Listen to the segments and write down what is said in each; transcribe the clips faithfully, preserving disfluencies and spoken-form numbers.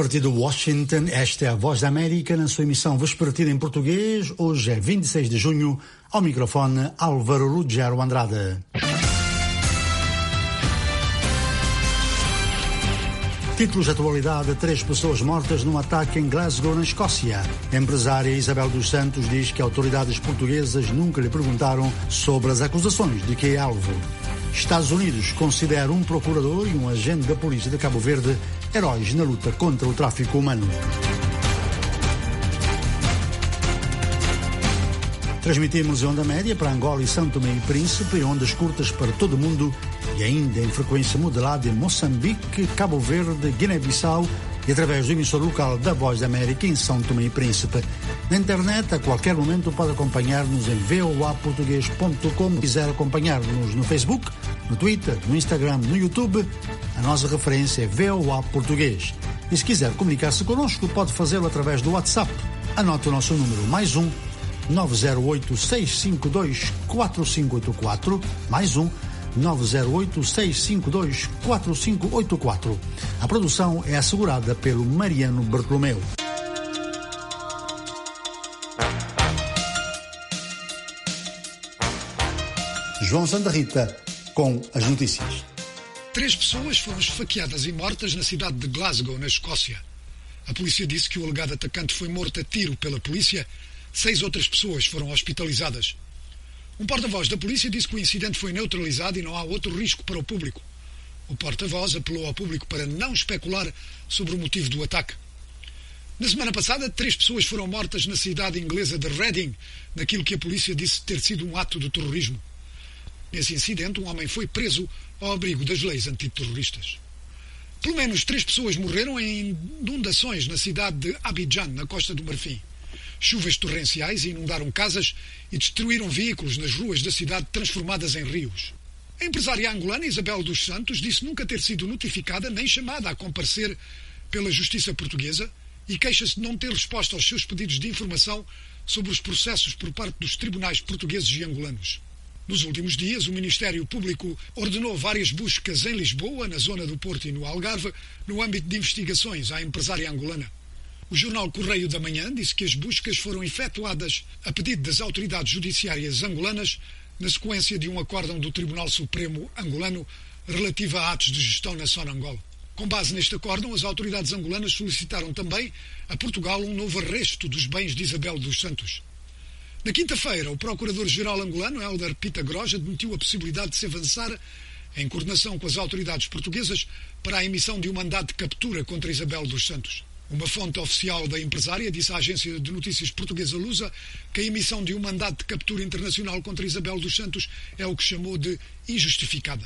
partir de Washington, esta é a Voz da América na sua emissão vespertina em português. Hoje é vinte e seis de junho, ao microfone Álvaro Ruggiero Andrade. Títulos de atualidade: três pessoas mortas num ataque em Glasgow, na Escócia. A empresária Isabel dos Santos diz que autoridades portuguesas nunca lhe perguntaram sobre as acusações de que é alvo. Estados Unidos considera um procurador e um agente da polícia de Cabo Verde heróis na luta contra o tráfico humano. Transmitimos em onda média para Angola e São Tomé e Príncipe, em ondas curtas para todo o mundo e ainda em frequência modulada em Moçambique, Cabo Verde, Guiné-Bissau e através do emissor local da Voz da América em São Tomé e Príncipe. Na internet, a qualquer momento pode acompanhar-nos em voa português ponto com. Se quiser acompanhar-nos no Facebook, no Twitter, no Instagram, no YouTube, a nossa referência é voa português. E se quiser comunicar-se connosco, pode fazê-lo através do WhatsApp. Anote o nosso número, mais um, nove zero oito, seis cinco dois, quatro cinco oito quatro, mais um, nove zero oito, seis cinco dois, quatro cinco oito quatro. A produção é assegurada pelo Mariano Bartolomeu. João Santa Rita com as notícias. Três pessoas foram esfaqueadas e mortas na cidade de Glasgow, na Escócia. A polícia disse que o alegado atacante foi morto a tiro pela polícia. Seis outras pessoas foram hospitalizadas. Um porta-voz da polícia disse que o incidente foi neutralizado e não há outro risco para o público. O porta-voz apelou ao público para não especular sobre o motivo do ataque. Na semana passada, três pessoas foram mortas na cidade inglesa de Reading, naquilo que a polícia disse ter sido um ato de terrorismo. Nesse incidente, um homem foi preso ao abrigo das leis antiterroristas. Pelo menos três pessoas morreram em inundações na cidade de Abidjan, na Costa do Marfim. Chuvas torrenciais inundaram casas e destruíram veículos nas ruas da cidade, transformadas em rios. A empresária angolana Isabel dos Santos disse nunca ter sido notificada nem chamada a comparecer pela justiça portuguesa e queixa-se de não ter resposta aos seus pedidos de informação sobre os processos por parte dos tribunais portugueses e angolanos. Nos últimos dias, o Ministério Público ordenou várias buscas em Lisboa, na zona do Porto e no Algarve, no âmbito de investigações à empresária angolana. O jornal Correio da Manhã disse que as buscas foram efetuadas a pedido das autoridades judiciárias angolanas na sequência de um acórdão do Tribunal Supremo angolano relativo a atos de gestão na Sonangol. Com base neste acórdão, as autoridades angolanas solicitaram também a Portugal um novo arresto dos bens de Isabel dos Santos. Na quinta-feira, o Procurador-Geral angolano, Hélder Pita Gross, admitiu a possibilidade de se avançar, em coordenação com as autoridades portuguesas, para a emissão de um mandado de captura contra Isabel dos Santos. Uma fonte oficial da empresária disse à agência de notícias portuguesa Lusa que a emissão de um mandado de captura internacional contra Isabel dos Santos é o que chamou de injustificada.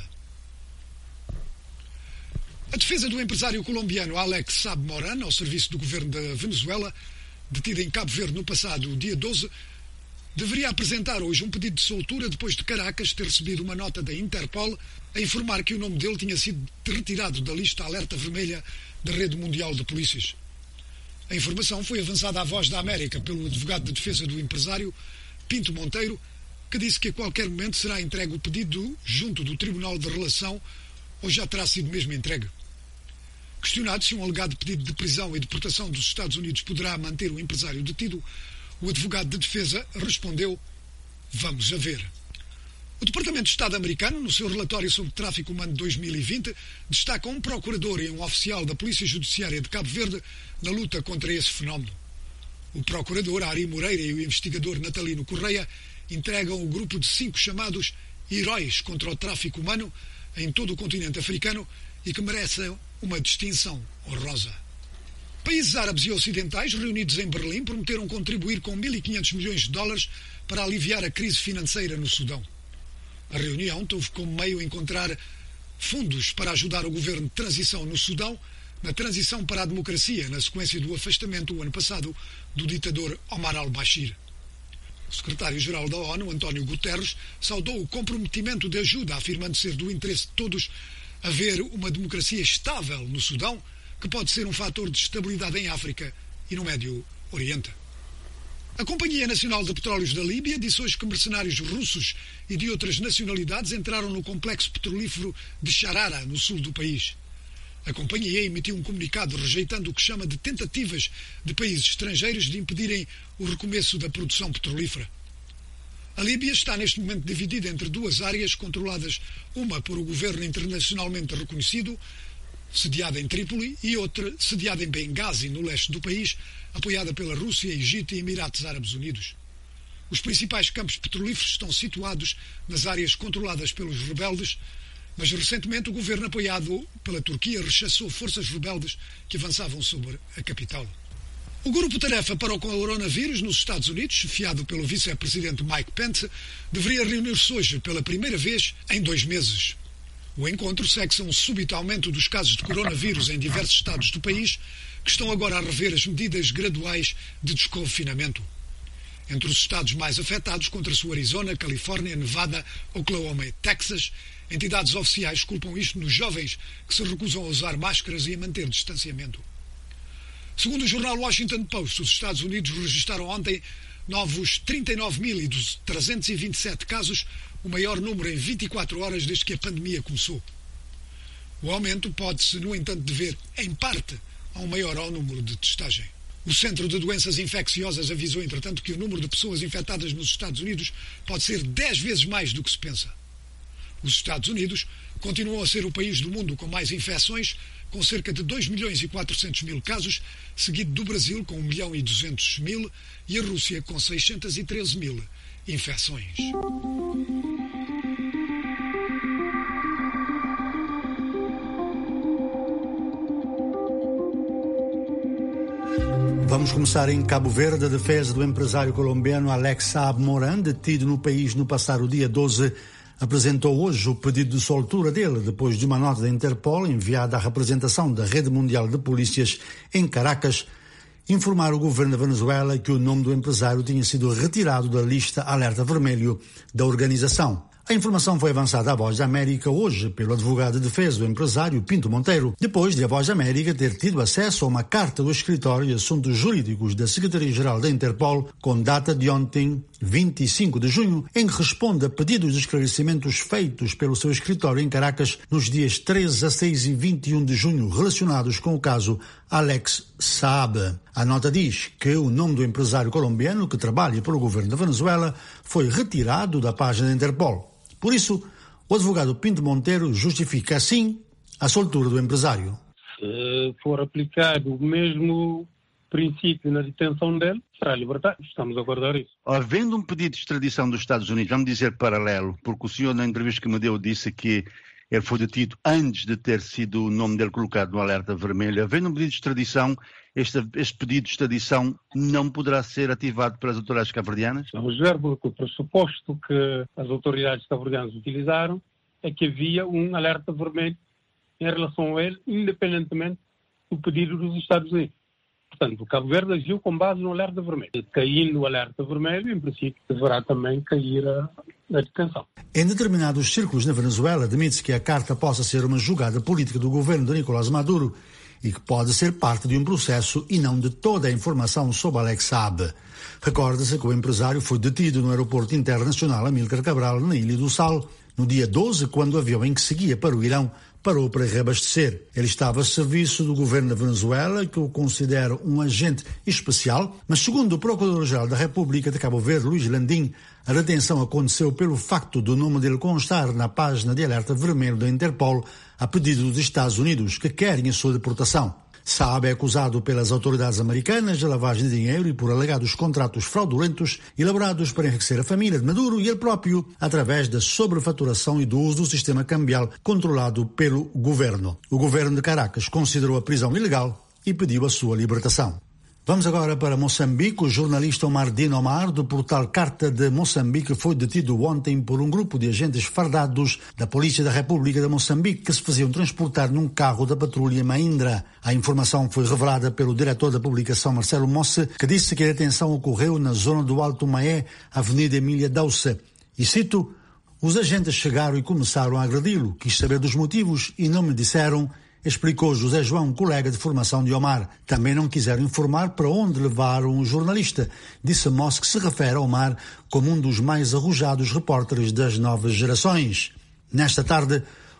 A defesa do empresário colombiano Alex Saab Moran, ao serviço do governo da Venezuela, detido em Cabo Verde no passado dia doze, deveria apresentar hoje um pedido de soltura depois de Caracas ter recebido uma nota da Interpol a informar que o nome dele tinha sido retirado da lista alerta vermelha da Rede Mundial de Polícias. A informação foi avançada à Voz da América pelo advogado de defesa do empresário, Pinto Monteiro, que disse que a qualquer momento será entregue o pedido junto do Tribunal de Relação ou já terá sido mesmo entregue. Questionado se um alegado pedido de prisão e deportação dos Estados Unidos poderá manter o empresário detido, o advogado de defesa respondeu: vamos a ver. O Departamento de Estado americano, no seu relatório sobre tráfico humano de dois mil e vinte, destaca um procurador e um oficial da Polícia Judiciária de Cabo Verde na luta contra esse fenómeno. O procurador Ari Moreira e o investigador Natalino Correia entregam o grupo de cinco chamados heróis contra o tráfico humano em todo o continente africano e que merecem uma distinção honrosa. Países árabes e ocidentais reunidos em Berlim prometeram contribuir com mil e quinhentos milhões de dólares para aliviar a crise financeira no Sudão. A reunião teve como meio encontrar fundos para ajudar o governo de transição no Sudão na transição para a democracia, na sequência do afastamento, o ano passado, do ditador Omar al-Bashir. O secretário-geral da ONU, António Guterres, saudou o comprometimento de ajuda, afirmando ser do interesse de todos haver uma democracia estável no Sudão, que pode ser um fator de estabilidade em África e no Médio Oriente. A Companhia Nacional de Petróleos da Líbia disse hoje que mercenários russos e de outras nacionalidades entraram no complexo petrolífero de Charara, no sul do país. A companhia emitiu um comunicado rejeitando o que chama de tentativas de países estrangeiros de impedirem o recomeço da produção petrolífera. A Líbia está neste momento dividida entre duas áreas controladas, uma por o governo internacionalmente reconhecido, sediada em Trípoli, e outra sediada em Benghazi, no leste do país, apoiada pela Rússia, Egito e Emirados Árabes Unidos. Os principais campos petrolíferos estão situados nas áreas controladas pelos rebeldes, mas recentemente o governo apoiado pela Turquia rechaçou forças rebeldes que avançavam sobre a capital. O Grupo Tarefa para o Coronavírus nos Estados Unidos, chefiado pelo vice-presidente Mike Pence, deveria reunir-se hoje pela primeira vez em dois meses. O encontro segue-se a um súbito aumento dos casos de coronavírus em diversos estados do país, que estão agora a rever as medidas graduais de desconfinamento. Entre os estados mais afetados contra-se o Arizona, Califórnia, Nevada, Oklahoma e Texas, entidades oficiais culpam isto nos jovens que se recusam a usar máscaras e a manter distanciamento. Segundo o jornal Washington Post, os Estados Unidos registaram ontem novos trinta e nove mil trezentos e vinte e sete casos, o maior número em vinte e quatro horas desde que a pandemia começou. O aumento pode-se, no entanto, dever, em parte, a um maior número de testagem. O Centro de Doenças Infecciosas avisou, entretanto, que o número de pessoas infectadas nos Estados Unidos pode ser dez vezes mais do que se pensa. Os Estados Unidos continuam a ser o país do mundo com mais infecções, com cerca de dois milhões e quatrocentos mil casos, seguido do Brasil com um milhão e duzentos mil e a Rússia com seiscentos e treze mil infecções. Vamos começar em Cabo Verde. A defesa do empresário colombiano Alex Saab Moran, detido no país no passado dia doze, apresentou hoje o pedido de soltura dele, depois de uma nota da Interpol enviada à representação da Rede Mundial de Polícias em Caracas, informar o governo da Venezuela que o nome do empresário tinha sido retirado da lista Alerta Vermelho da organização. A informação foi avançada à Voz da América hoje pelo advogado de defesa do empresário Pinto Monteiro, depois de a Voz da América ter tido acesso a uma carta do Escritório de Assuntos Jurídicos da Secretaria-Geral da Interpol, com data de ontem, vinte e cinco de junho, em que responde a pedidos de esclarecimentos feitos pelo seu escritório em Caracas nos dias treze, dezesseis e vinte e um de junho, relacionados com o caso Alex Saab. A nota diz que o nome do empresário colombiano que trabalha para o governo da Venezuela foi retirado da página da Interpol. Por isso, o advogado Pinto Monteiro justifica assim a soltura do empresário. Se for aplicado o mesmo princípio na detenção dele, será libertado. Estamos a aguardar isso. Havendo um pedido de extradição dos Estados Unidos, vamos dizer paralelo, porque o senhor na entrevista que me deu disse que ele foi detido antes de ter sido o nome dele colocado no alerta vermelho. Havendo um pedido de extradição, este, este pedido de extradição não poderá ser ativado pelas autoridades cabo-verdianas? Vamos ver, porque o pressuposto que as autoridades cabo-verdianas utilizaram é que havia um alerta vermelho em relação a ele, independentemente do pedido dos Estados Unidos. Portanto, o Cabo Verde agiu com base no alerta vermelho. Caindo o alerta vermelho, em princípio, deverá também cair a, a detenção. Em determinados círculos na Venezuela, admite-se que a carta possa ser uma jogada política do governo de Nicolás Maduro e que pode ser parte de um processo e não de toda a informação sobre Alex Saab. Recorda-se que o empresário foi detido no aeroporto internacional Amílcar Cabral, na Ilha do Sal, no dia doze, quando o avião em que seguia para o Irão parou para reabastecer. Ele estava a serviço do governo da Venezuela, que o considera um agente especial, mas segundo o Procurador-Geral da República de Cabo Verde, Luís Landim, a detenção aconteceu pelo facto do nome dele constar na página de alerta vermelho da Interpol a pedido dos Estados Unidos, que querem a sua deportação. Saab é acusado pelas autoridades americanas de lavagem de dinheiro e por alegados contratos fraudulentos elaborados para enriquecer a família de Maduro e ele próprio através da sobrefaturação e do uso do sistema cambial controlado pelo governo. O governo de Caracas considerou a prisão ilegal e pediu a sua libertação. Vamos agora para Moçambique. O jornalista Omar Dino Omar, do portal Carta de Moçambique, foi detido ontem por um grupo de agentes fardados da Polícia da República de Moçambique que se faziam transportar num carro da patrulha Mahindra. A informação foi revelada pelo diretor da publicação, Marcelo Mosse, que disse que a detenção ocorreu na zona do Alto Maé, Avenida Emília Dauce. E cito, os agentes chegaram e começaram a agredi-lo. Quis saber dos motivos e não me disseram, explicou José João, colega de formação de Omar. Também não quiseram informar para onde levaram o jornalista. Disse Mosse que se refere a Omar como um dos mais arrojados repórteres das novas gerações. Nesta tarde,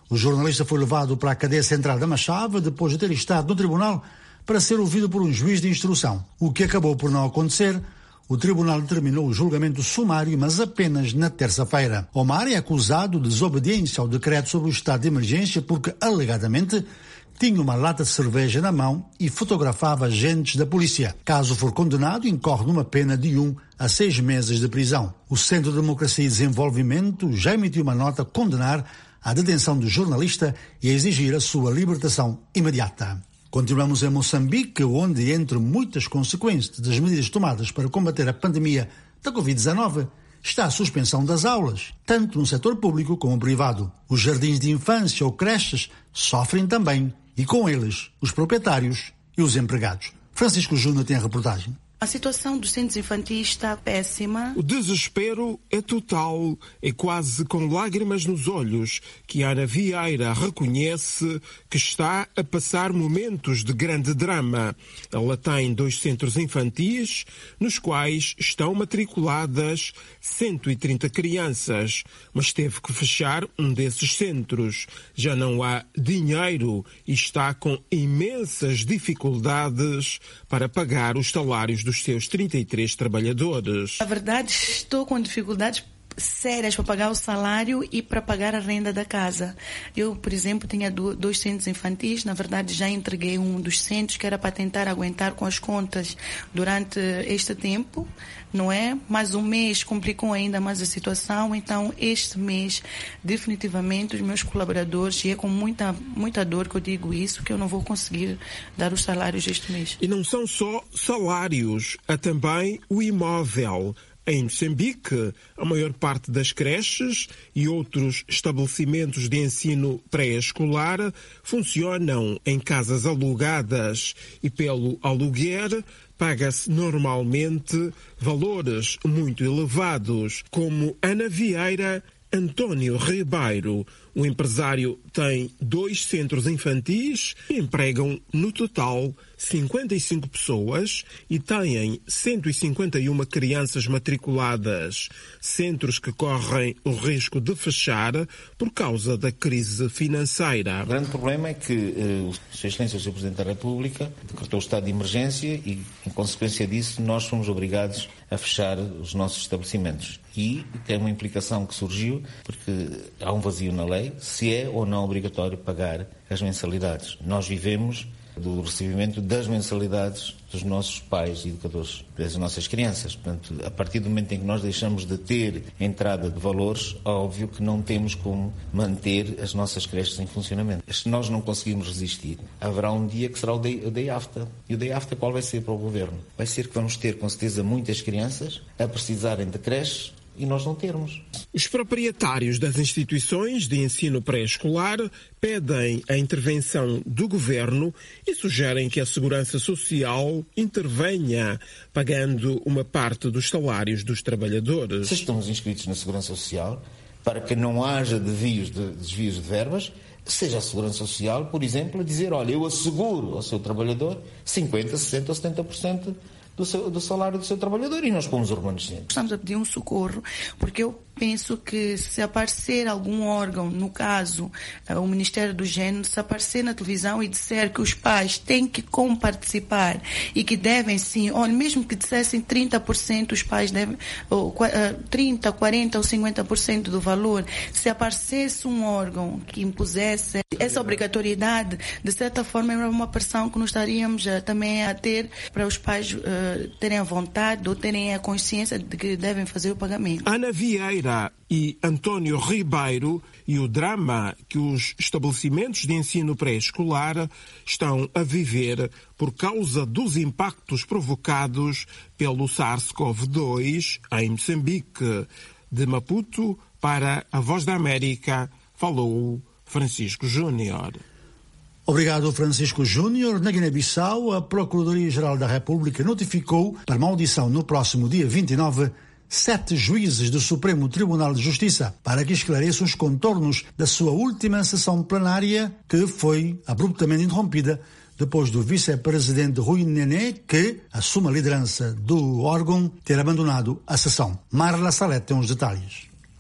O jornalista foi levado para a cadeia central da Machava depois de ter estado no tribunal para ser ouvido por um juiz de instrução. O que acabou por não acontecer, o tribunal determinou o julgamento sumário, mas apenas na terça-feira. Omar é acusado de desobediência ao decreto sobre o estado de emergência porque, alegadamente, tinha uma lata de cerveja na mão e fotografava agentes da polícia. Caso for condenado, incorre numa pena de um a seis meses de prisão. O Centro de Democracia e Desenvolvimento já emitiu uma nota a condenar a detenção do jornalista e a exigir a sua libertação imediata. Continuamos em Moçambique, onde, entre muitas consequências das medidas tomadas para combater a pandemia da covid dezenove, está a suspensão das aulas, tanto no setor público como privado. Os jardins de infância ou creches sofrem também, e com eles os proprietários e os empregados. Francisco Júnior tem a reportagem. A situação dos centros infantis está péssima. O desespero é total, é quase com lágrimas nos olhos que Ana Vieira reconhece que está a passar momentos de grande drama. Ela tem dois centros infantis, nos quais estão matriculadas cento e trinta crianças, mas teve que fechar um desses centros. Já não há dinheiro e está com imensas dificuldades para pagar os salários dos seus trinta e três trabalhadores. Na verdade, estou com dificuldades sérias para pagar o salário e para pagar a renda da casa. Eu, por exemplo, tinha dois centros infantis, na verdade já entreguei um dos centros que era para tentar aguentar com as contas durante este tempo, não é? Mas um mês complicou ainda mais a situação, então este mês, definitivamente, os meus colaboradores, e é com muita, muita dor que eu digo isso, que eu não vou conseguir dar os salários este mês. E não são só salários, há também o imóvel. Em Moçambique, a maior parte das creches e outros estabelecimentos de ensino pré-escolar funcionam em casas alugadas e pelo aluguer paga-se normalmente valores muito elevados, como Ana Vieira, António Ribeiro. O empresário tem dois centros infantis que empregam, no total, cinquenta e cinco pessoas e têm cento e cinquenta e uma crianças matriculadas. Centros que correm o risco de fechar por causa da crise financeira. O grande problema é que uh, Sua Excelência, o senhor Presidente da República, decretou o estado de emergência e, em consequência disso, nós fomos obrigados a fechar os nossos estabelecimentos. E tem uma implicação que surgiu, porque há um vazio na lei, se é ou não obrigatório pagar as mensalidades. Nós vivemos do recebimento das mensalidades dos nossos pais e educadores, das nossas crianças. Portanto, a partir do momento em que nós deixamos de ter entrada de valores, óbvio que não temos como manter as nossas creches em funcionamento. Se nós não conseguirmos resistir, haverá um dia que será o day, o day after. E o day after qual vai ser para o Governo? Vai ser que vamos ter, com certeza, muitas crianças a precisarem de creches e nós não termos. Os proprietários das instituições de ensino pré-escolar pedem a intervenção do Governo e sugerem que a Segurança Social intervenha, pagando uma parte dos salários dos trabalhadores. Se estamos inscritos na Segurança Social, para que não haja desvios de, desvios de verbas, seja a Segurança Social, por exemplo, a dizer, olha, eu asseguro ao seu trabalhador cinquenta por cento, sessenta por cento ou setenta por cento Do, seu, do salário do seu trabalhador e nós pomos o remanescente. Estamos a pedir um socorro, porque eu penso que se aparecer algum órgão, no caso, o Ministério do Género, se aparecer na televisão e disser que os pais têm que comparticipar e que devem sim, olha, mesmo que dissessem trinta por cento, os pais devem, ou trinta, quarenta ou cinquenta por cento do valor, se aparecesse um órgão que impusesse essa obrigatoriedade, de certa forma era uma pressão que nós estaríamos uh, também a ter para os pais uh, terem a vontade ou terem a consciência de que devem fazer o pagamento. Ana Vieira e António Ribeiro e o drama que os estabelecimentos de ensino pré-escolar estão a viver por causa dos impactos provocados pelo SARS-CoV dois em Moçambique. De Maputo para a Voz da América, falou Francisco Júnior. Obrigado, Francisco Júnior. Na Guiné-Bissau, a Procuradoria-Geral da República notificou para uma audição no próximo dia vinte e nove sete juízes do Supremo Tribunal de Justiça para que esclareçam os contornos da sua última sessão plenária, que foi abruptamente interrompida depois do vice-presidente Rui Nené, que assume a liderança do órgão, ter abandonado a sessão. Marla Salete tem os detalhes.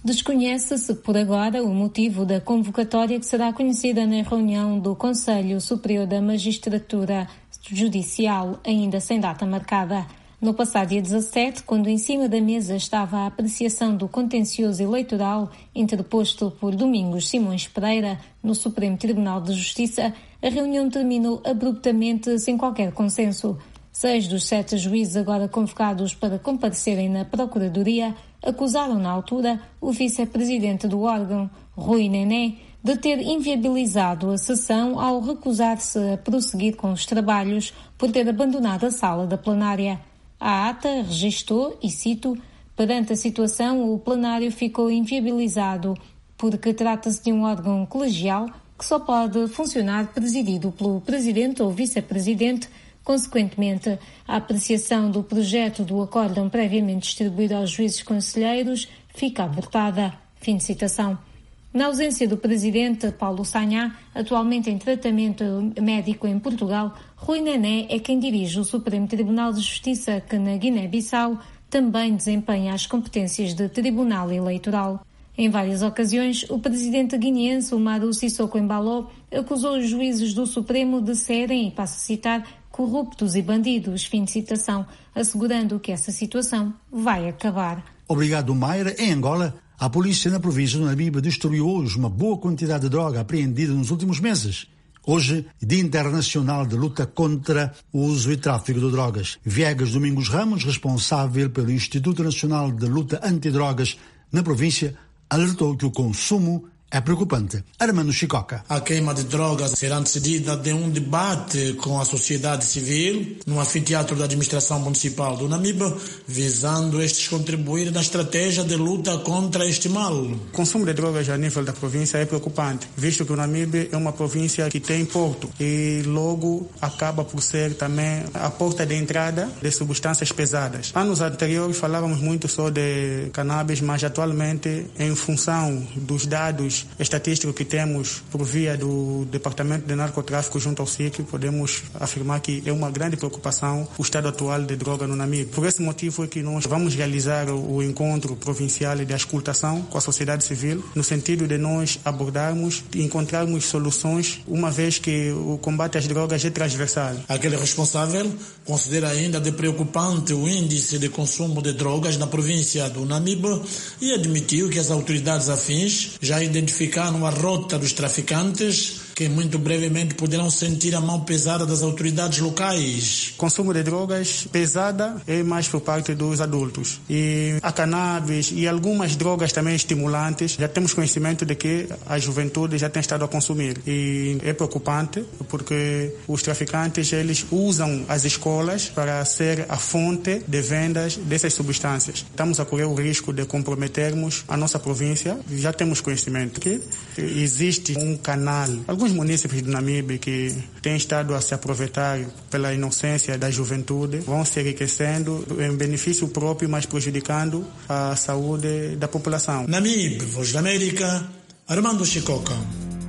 Desconhece-se, por agora, o motivo da convocatória que será conhecida na reunião do Conselho Superior da Magistratura Judicial, ainda sem data marcada. No passado dia dezassete, quando em cima da mesa estava a apreciação do contencioso eleitoral interposto por Domingos Simões Pereira no Supremo Tribunal de Justiça, a reunião terminou abruptamente sem qualquer consenso. Seis dos sete juízes agora convocados para comparecerem na Procuradoria acusaram na altura o vice-presidente do órgão, Rui Nené, de ter inviabilizado a sessão ao recusar-se a prosseguir com os trabalhos por ter abandonado a sala da plenária. A ata registou, e cito, perante a situação o plenário ficou inviabilizado porque trata-se de um órgão colegial que só pode funcionar presidido pelo presidente ou vice-presidente. Consequentemente, a apreciação do projeto do acórdão previamente distribuído aos juízes conselheiros fica abortada. Fim de citação. Na ausência do presidente, Paulo Sagná, atualmente em tratamento médico em Portugal, Rui Nené é quem dirige o Supremo Tribunal de Justiça, que na Guiné-Bissau também desempenha as competências de Tribunal Eleitoral. Em várias ocasiões, o presidente guineense Umaru Sissoko Embalo acusou os juízes do Supremo de serem, e passo a citar, corruptos e bandidos, fim de citação, assegurando que essa situação vai acabar. Obrigado, Mayra. Em Angola, a polícia na província do Namibe destruiu hoje uma boa quantidade de droga apreendida nos últimos meses. Hoje, Dia Internacional de Luta contra o Uso e Tráfico de Drogas. Viegas Domingos Ramos, responsável pelo Instituto Nacional de Luta Antidrogas na província, alertou que o consumo é preocupante. Armando Chicoca. A queima de drogas será antecedida de um debate com a sociedade civil no anfiteatro da administração municipal do Namibe, visando estes contribuir na estratégia de luta contra este mal. O consumo de drogas a nível da província é preocupante, visto que o Namibe é uma província que tem porto e logo acaba por ser também a porta de entrada de substâncias pesadas. Anos anteriores falávamos muito só de cannabis, mas atualmente, em função dos dados estatístico que temos por via do Departamento de Narcotráfico junto ao S I C, podemos afirmar que é uma grande preocupação o estado atual de droga no Namibe. Por esse motivo é que nós vamos realizar o encontro provincial de auscultação com a sociedade civil, no sentido de nós abordarmos e encontrarmos soluções, uma vez que o combate às drogas é transversal. Aquele responsável considera ainda de preocupante o índice de consumo de drogas na província do Namibe e admitiu que as autoridades afins já identificaram identificaram a rota dos traficantes, que muito brevemente poderão sentir a mão pesada das autoridades locais. O consumo de drogas pesada é mais por parte dos adultos. E a cannabis e algumas drogas também estimulantes, já temos conhecimento de que a juventude já tem estado a consumir. E é preocupante porque os traficantes, eles usam as escolas para ser a fonte de vendas dessas substâncias. Estamos a correr o risco de comprometermos a nossa província. Já temos conhecimento que existe um canal, alguns municípios do Namibe que têm estado a se aproveitar pela inocência da juventude, vão se enriquecendo em benefício próprio, mas prejudicando a saúde da população. Namibe, Voz da América, Armando Chicoca.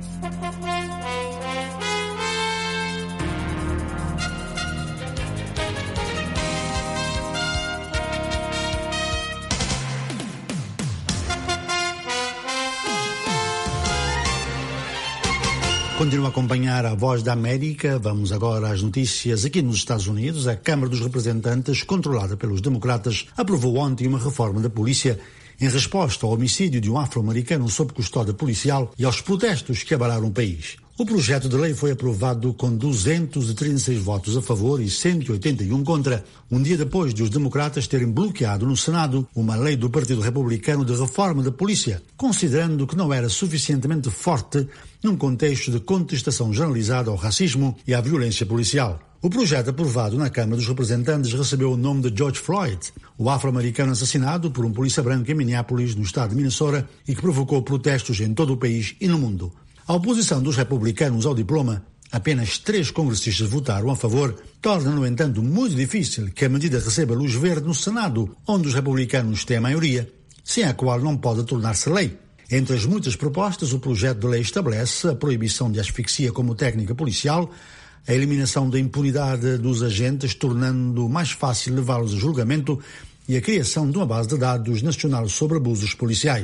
Continua a acompanhar a Voz da América. Vamos agora às notícias aqui nos Estados Unidos. A Câmara dos Representantes, controlada pelos democratas, aprovou ontem uma reforma da polícia em resposta ao homicídio de um afro-americano sob custódia policial e aos protestos que abalaram o país. O projeto de lei foi aprovado com duzentos e trinta e seis votos a favor e cento e oitenta e um contra, um dia depois de os democratas terem bloqueado no Senado uma lei do Partido Republicano de reforma da polícia, considerando que não era suficientemente forte num contexto de contestação generalizada ao racismo e à violência policial. O projeto aprovado na Câmara dos Representantes recebeu o nome de George Floyd, o afro-americano assassinado por um polícia branco em Minneapolis, no estado de Minnesota, e que provocou protestos em todo o país e no mundo. A oposição dos republicanos ao diploma, apenas três congressistas votaram a favor, torna, no entanto, muito difícil que a medida receba luz verde no Senado, onde os republicanos têm a maioria, sem a qual não pode tornar-se lei. Entre as muitas propostas, o projeto de lei estabelece a proibição de asfixia como técnica policial, a eliminação da impunidade dos agentes, tornando mais fácil levá-los a julgamento, e a criação de uma base de dados nacional sobre abusos policiais.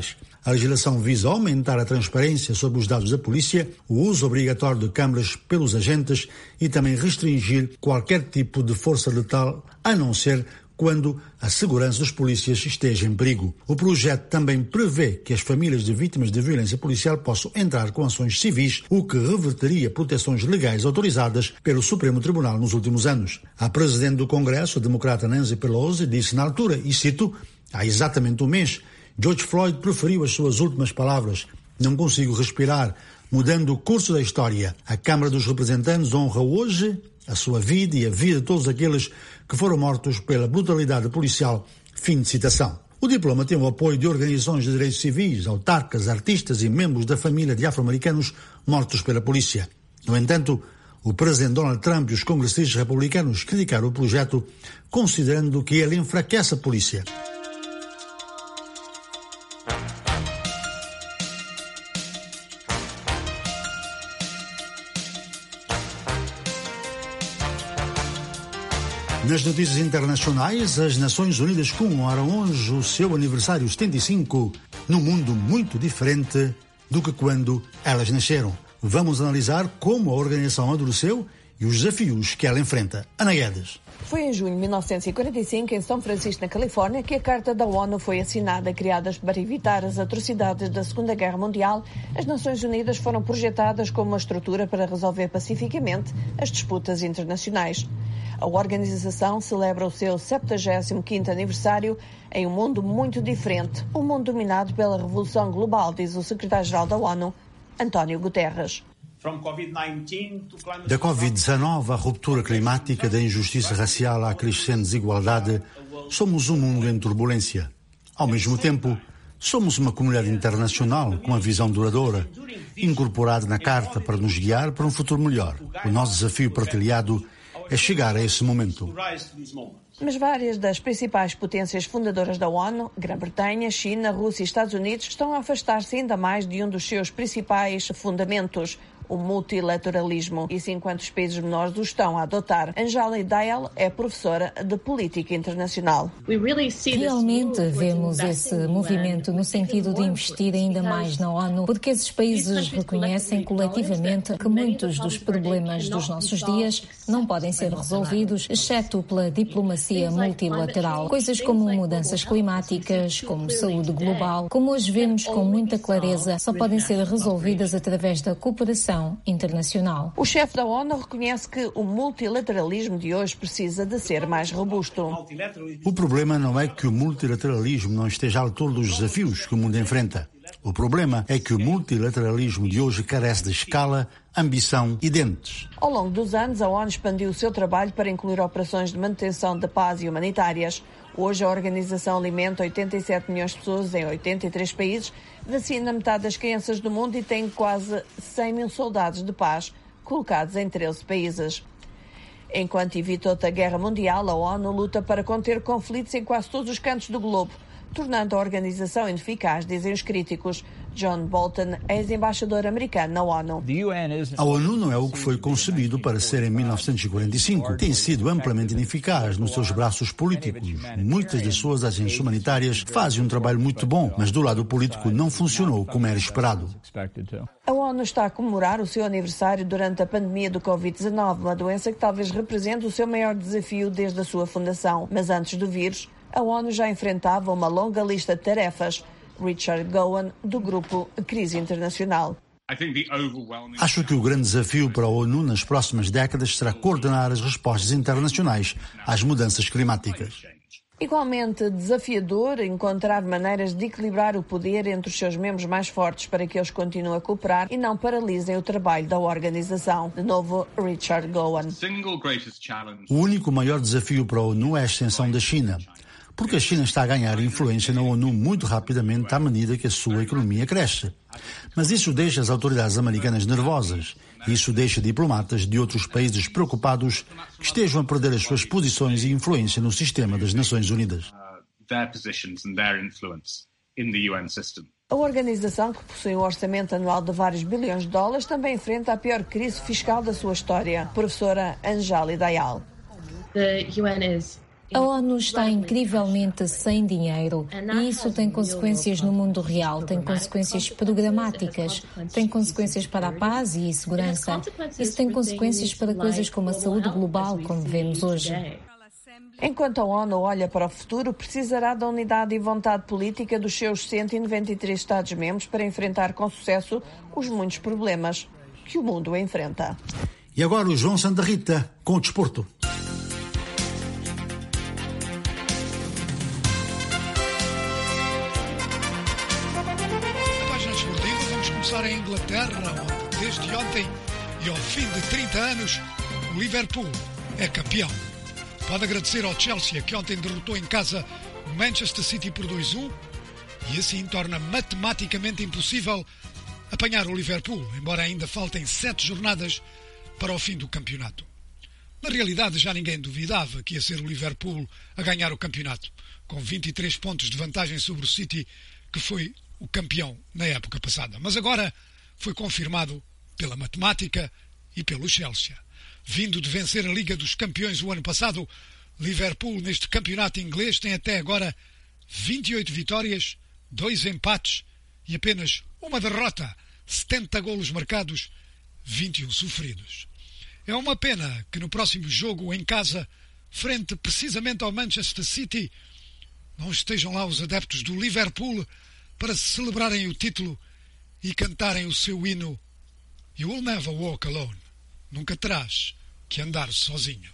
A legislação visa aumentar a transparência sobre os dados da polícia, o uso obrigatório de câmaras pelos agentes e também restringir qualquer tipo de força letal, a não ser quando a segurança dos polícias esteja em perigo. O projeto também prevê que as famílias de vítimas de violência policial possam entrar com ações civis, o que reverteria proteções legais autorizadas pelo Supremo Tribunal nos últimos anos. A presidente do Congresso, a democrata Nancy Pelosi, disse na altura, e cito, há exatamente um mês, George Floyd preferiu as suas últimas palavras. Não consigo respirar, mudando o curso da história. A Câmara dos Representantes honra hoje a sua vida e a vida de todos aqueles que foram mortos pela brutalidade policial. Fim de citação. O diploma tem o apoio de organizações de direitos civis, autarcas, artistas e membros da família de afro-americanos mortos pela polícia. No entanto, o presidente Donald Trump e os congressistas republicanos criticaram o projeto, considerando que ele enfraquece a polícia. Nas notícias internacionais, as Nações Unidas comemoram hoje o seu aniversário setenta e cinco, num mundo muito diferente do que quando elas nasceram. Vamos analisar como a organização amadureceu e os desafios que ela enfrenta. Ana Guedes. Foi em junho de mil novecentos e quarenta e cinco, em São Francisco, na Califórnia, que a Carta da ONU foi assinada. Criadas para evitar as atrocidades da Segunda Guerra Mundial, as Nações Unidas foram projetadas como uma estrutura para resolver pacificamente as disputas internacionais. A organização celebra o seu septuagésimo quinto aniversário em um mundo muito diferente, um mundo dominado pela revolução global, diz o secretário-geral da ONU, António Guterres. Da covid dezenove à ruptura climática, da injustiça racial à crescente desigualdade, somos um mundo em turbulência. Ao mesmo tempo, somos uma comunidade internacional com uma visão duradoura, incorporada na Carta para nos guiar para um futuro melhor. O nosso desafio partilhado é chegar a esse momento. Mas várias das principais potências fundadoras da ONU, Grã-Bretanha, China, Rússia e Estados Unidos, estão a afastar-se ainda mais de um dos seus principais fundamentos, o multilateralismo. Isso enquanto os países menores o estão a adotar. Anjali Dayal é professora de Política Internacional. Realmente vemos esse movimento no sentido de investir ainda mais na ONU, porque esses países reconhecem coletivamente que muitos dos problemas dos nossos dias não podem ser resolvidos, exceto pela diplomacia multilateral. Coisas como mudanças climáticas, como saúde global, como hoje vemos com muita clareza, só podem ser resolvidas através da cooperação internacional. O chefe da ONU reconhece que o multilateralismo de hoje precisa de ser mais robusto. O problema não é que o multilateralismo não esteja à altura dos desafios que o mundo enfrenta. O problema é que o multilateralismo de hoje carece de escala, ambição e dentes. Ao longo dos anos, a ONU expandiu o seu trabalho para incluir operações de manutenção da paz e humanitárias. Hoje, a organização alimenta oitenta e sete milhões de pessoas em oitenta e três países, vacina metade das crianças do mundo e tem quase cem mil soldados de paz colocados em treze países. Enquanto evita outra guerra mundial, a ONU luta para conter conflitos em quase todos os cantos do globo, tornando a organização ineficaz, dizem os críticos. John Bolton, ex-embaixador americano na ONU. A ONU não é o que foi concebido para ser em mil novecentos e quarenta e cinco. Tem sido amplamente ineficaz nos seus braços políticos. Muitas das suas agências humanitárias fazem um trabalho muito bom, mas do lado político não funcionou como era esperado. A ONU está a comemorar o seu aniversário durante a pandemia do covid dezenove, uma doença que talvez represente o seu maior desafio desde a sua fundação. Mas antes do vírus, a ONU já enfrentava uma longa lista de tarefas. Richard Gowan, do grupo Crise Internacional. Acho que o grande desafio para a ONU nas próximas décadas será coordenar as respostas internacionais às mudanças climáticas. Igualmente desafiador encontrar maneiras de equilibrar o poder entre os seus membros mais fortes para que eles continuem a cooperar e não paralisem o trabalho da organização. De novo, Richard Gowan. O único maior desafio para a ONU é a extensão da China, porque a China está a ganhar influência na ONU muito rapidamente à medida que a sua economia cresce. Mas isso deixa as autoridades americanas nervosas. Isso deixa diplomatas de outros países preocupados que estejam a perder as suas posições e influência no sistema das Nações Unidas. A organização, que possui um orçamento anual de vários bilhões de dólares, também enfrenta a pior crise fiscal da sua história. Professora Anjali Dayal. A ONU está incrivelmente sem dinheiro e isso tem consequências no mundo real, tem consequências programáticas, tem consequências para a paz e segurança. Isso tem consequências para coisas como a saúde global, como vemos hoje. Enquanto a ONU olha para o futuro, precisará da unidade e vontade política dos seus cento e noventa e três Estados-membros para enfrentar com sucesso os muitos problemas que o mundo enfrenta. E agora o João Santa Rita com o desporto. Na página desportiva vamos começar em Inglaterra, onde desde ontem e ao fim de trinta anos o Liverpool é campeão. Pode agradecer ao Chelsea, que ontem derrotou em casa o Manchester City por dois a um e assim torna matematicamente impossível apanhar o Liverpool, embora ainda faltem sete jornadas para o fim do campeonato. Na realidade, já ninguém duvidava que ia ser o Liverpool a ganhar o campeonato, com vinte e três pontos de vantagem sobre o City, que foi o campeão na época passada. Mas agora foi confirmado pela matemática e pelo Chelsea. Vindo de vencer a Liga dos Campeões o ano passado, Liverpool neste campeonato inglês tem até agora vinte e oito vitórias, dois empates e apenas uma derrota, setenta golos marcados, vinte e um sofridos. É uma pena que no próximo jogo em casa, frente precisamente ao Manchester City, não estejam lá os adeptos do Liverpool para celebrarem o título e cantarem o seu hino You Will Never Walk Alone. Nunca terás que andar sozinho.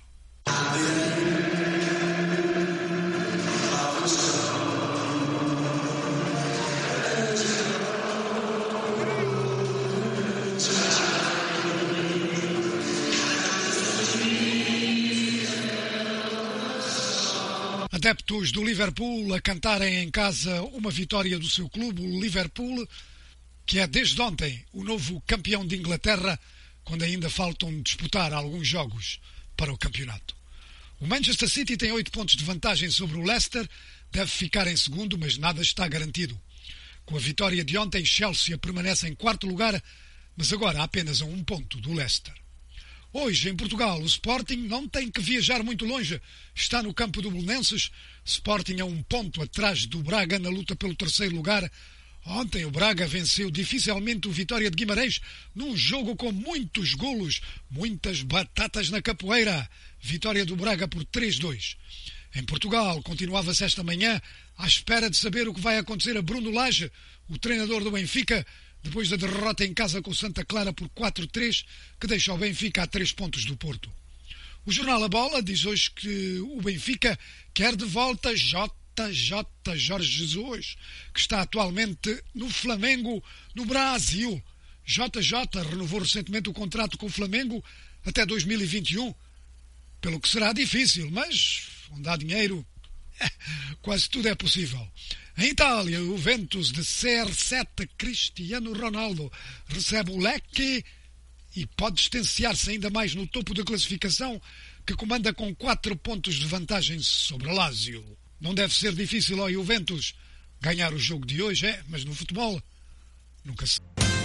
Adeptos do Liverpool a cantarem em casa uma vitória do seu clube, o Liverpool, que é desde ontem o novo campeão de Inglaterra, quando ainda faltam disputar alguns jogos para o campeonato. O Manchester City tem oito pontos de vantagem sobre o Leicester, deve ficar em segundo, mas nada está garantido. Com a vitória de ontem, Chelsea permanece em quarto lugar, mas agora apenas a um ponto do Leicester. Hoje, em Portugal, o Sporting não tem que viajar muito longe. Está no campo do Belenenses. Sporting a um ponto atrás do Braga na luta pelo terceiro lugar. Ontem o Braga venceu dificilmente o Vitória de Guimarães num jogo com muitos golos, muitas batatas na capoeira. Vitória do Braga por três a dois. Em Portugal, continuava-se esta manhã à espera de saber o que vai acontecer a Bruno Lage, o treinador do Benfica, depois da derrota em casa com Santa Clara por quatro a três, que deixa o Benfica a três pontos do Porto. O jornal A Bola diz hoje que o Benfica quer de volta J. J. Jorge Jesus, que está atualmente no Flamengo, no Brasil. J J renovou recentemente o contrato com o Flamengo até dois mil e vinte e um, pelo que será difícil, mas onde há dinheiro, quase tudo é possível. Em Itália, o Juventus de C R sete, Cristiano Ronaldo, recebe o Lecce e pode distanciar-se ainda mais no topo da classificação, que comanda com quatro pontos de vantagem sobre a Lazio. Não deve ser difícil ao Juventus ganhar o jogo de hoje, é? Mas no futebol nunca se...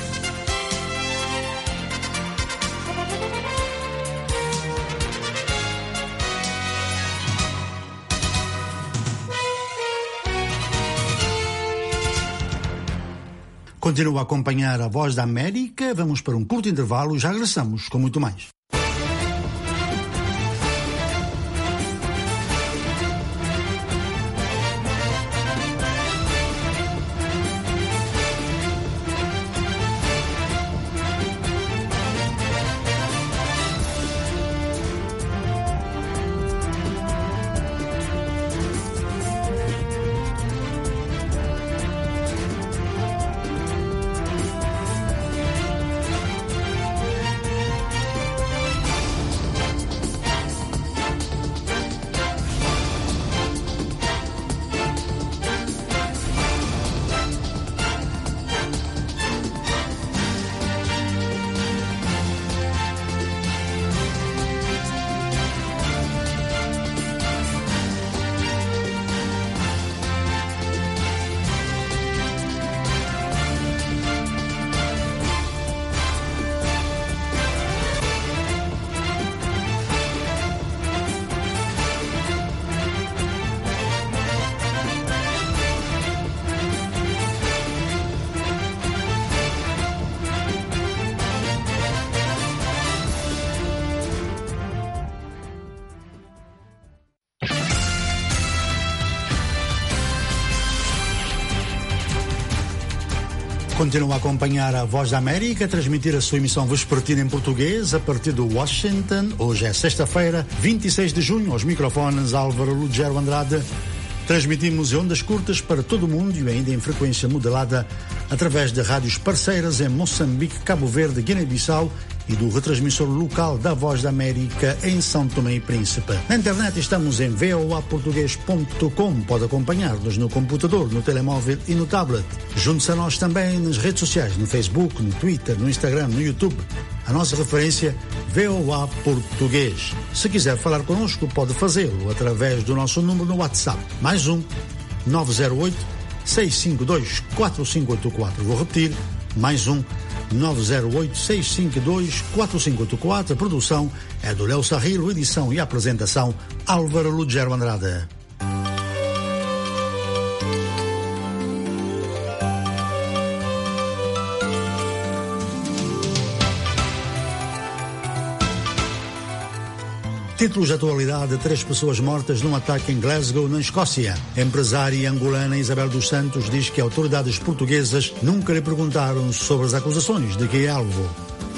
Continua a acompanhar a Voz da América. Vamos para um curto intervalo e já regressamos com muito mais. Continua a acompanhar a Voz da América, a transmitir a sua emissão vespertina em português a partir de Washington. Hoje é sexta-feira, vinte e seis de junho, aos microfones Álvaro Lugero Andrade. Transmitimos em ondas curtas para todo o mundo e ainda em frequência modelada através de rádios parceiras em Moçambique, Cabo Verde, Guiné-Bissau e do retransmissor local da Voz da América em São Tomé e Príncipe. Na internet estamos em v o a português ponto com. Pode acompanhar-nos no computador, no telemóvel e no tablet. Junte-se a nós também nas redes sociais, no Facebook, no Twitter, no Instagram, no YouTube. A nossa referência, V O A Português. Se quiser falar connosco, pode fazê-lo através do nosso número no WhatsApp. Mais um, nove zero oito, seis cinco dois, quatro cinco oito quatro. Vou repetir, mais um, nove zero oito, seis cinco dois, quatro cinco oito quatro. A produção é do Léo Sarrilo, edição e apresentação Álvaro Lugero Andrade. Títulos de atualidade: três pessoas mortas num ataque em Glasgow, na Escócia. A empresária angolana Isabel dos Santos diz que autoridades portuguesas nunca lhe perguntaram sobre as acusações de que é alvo.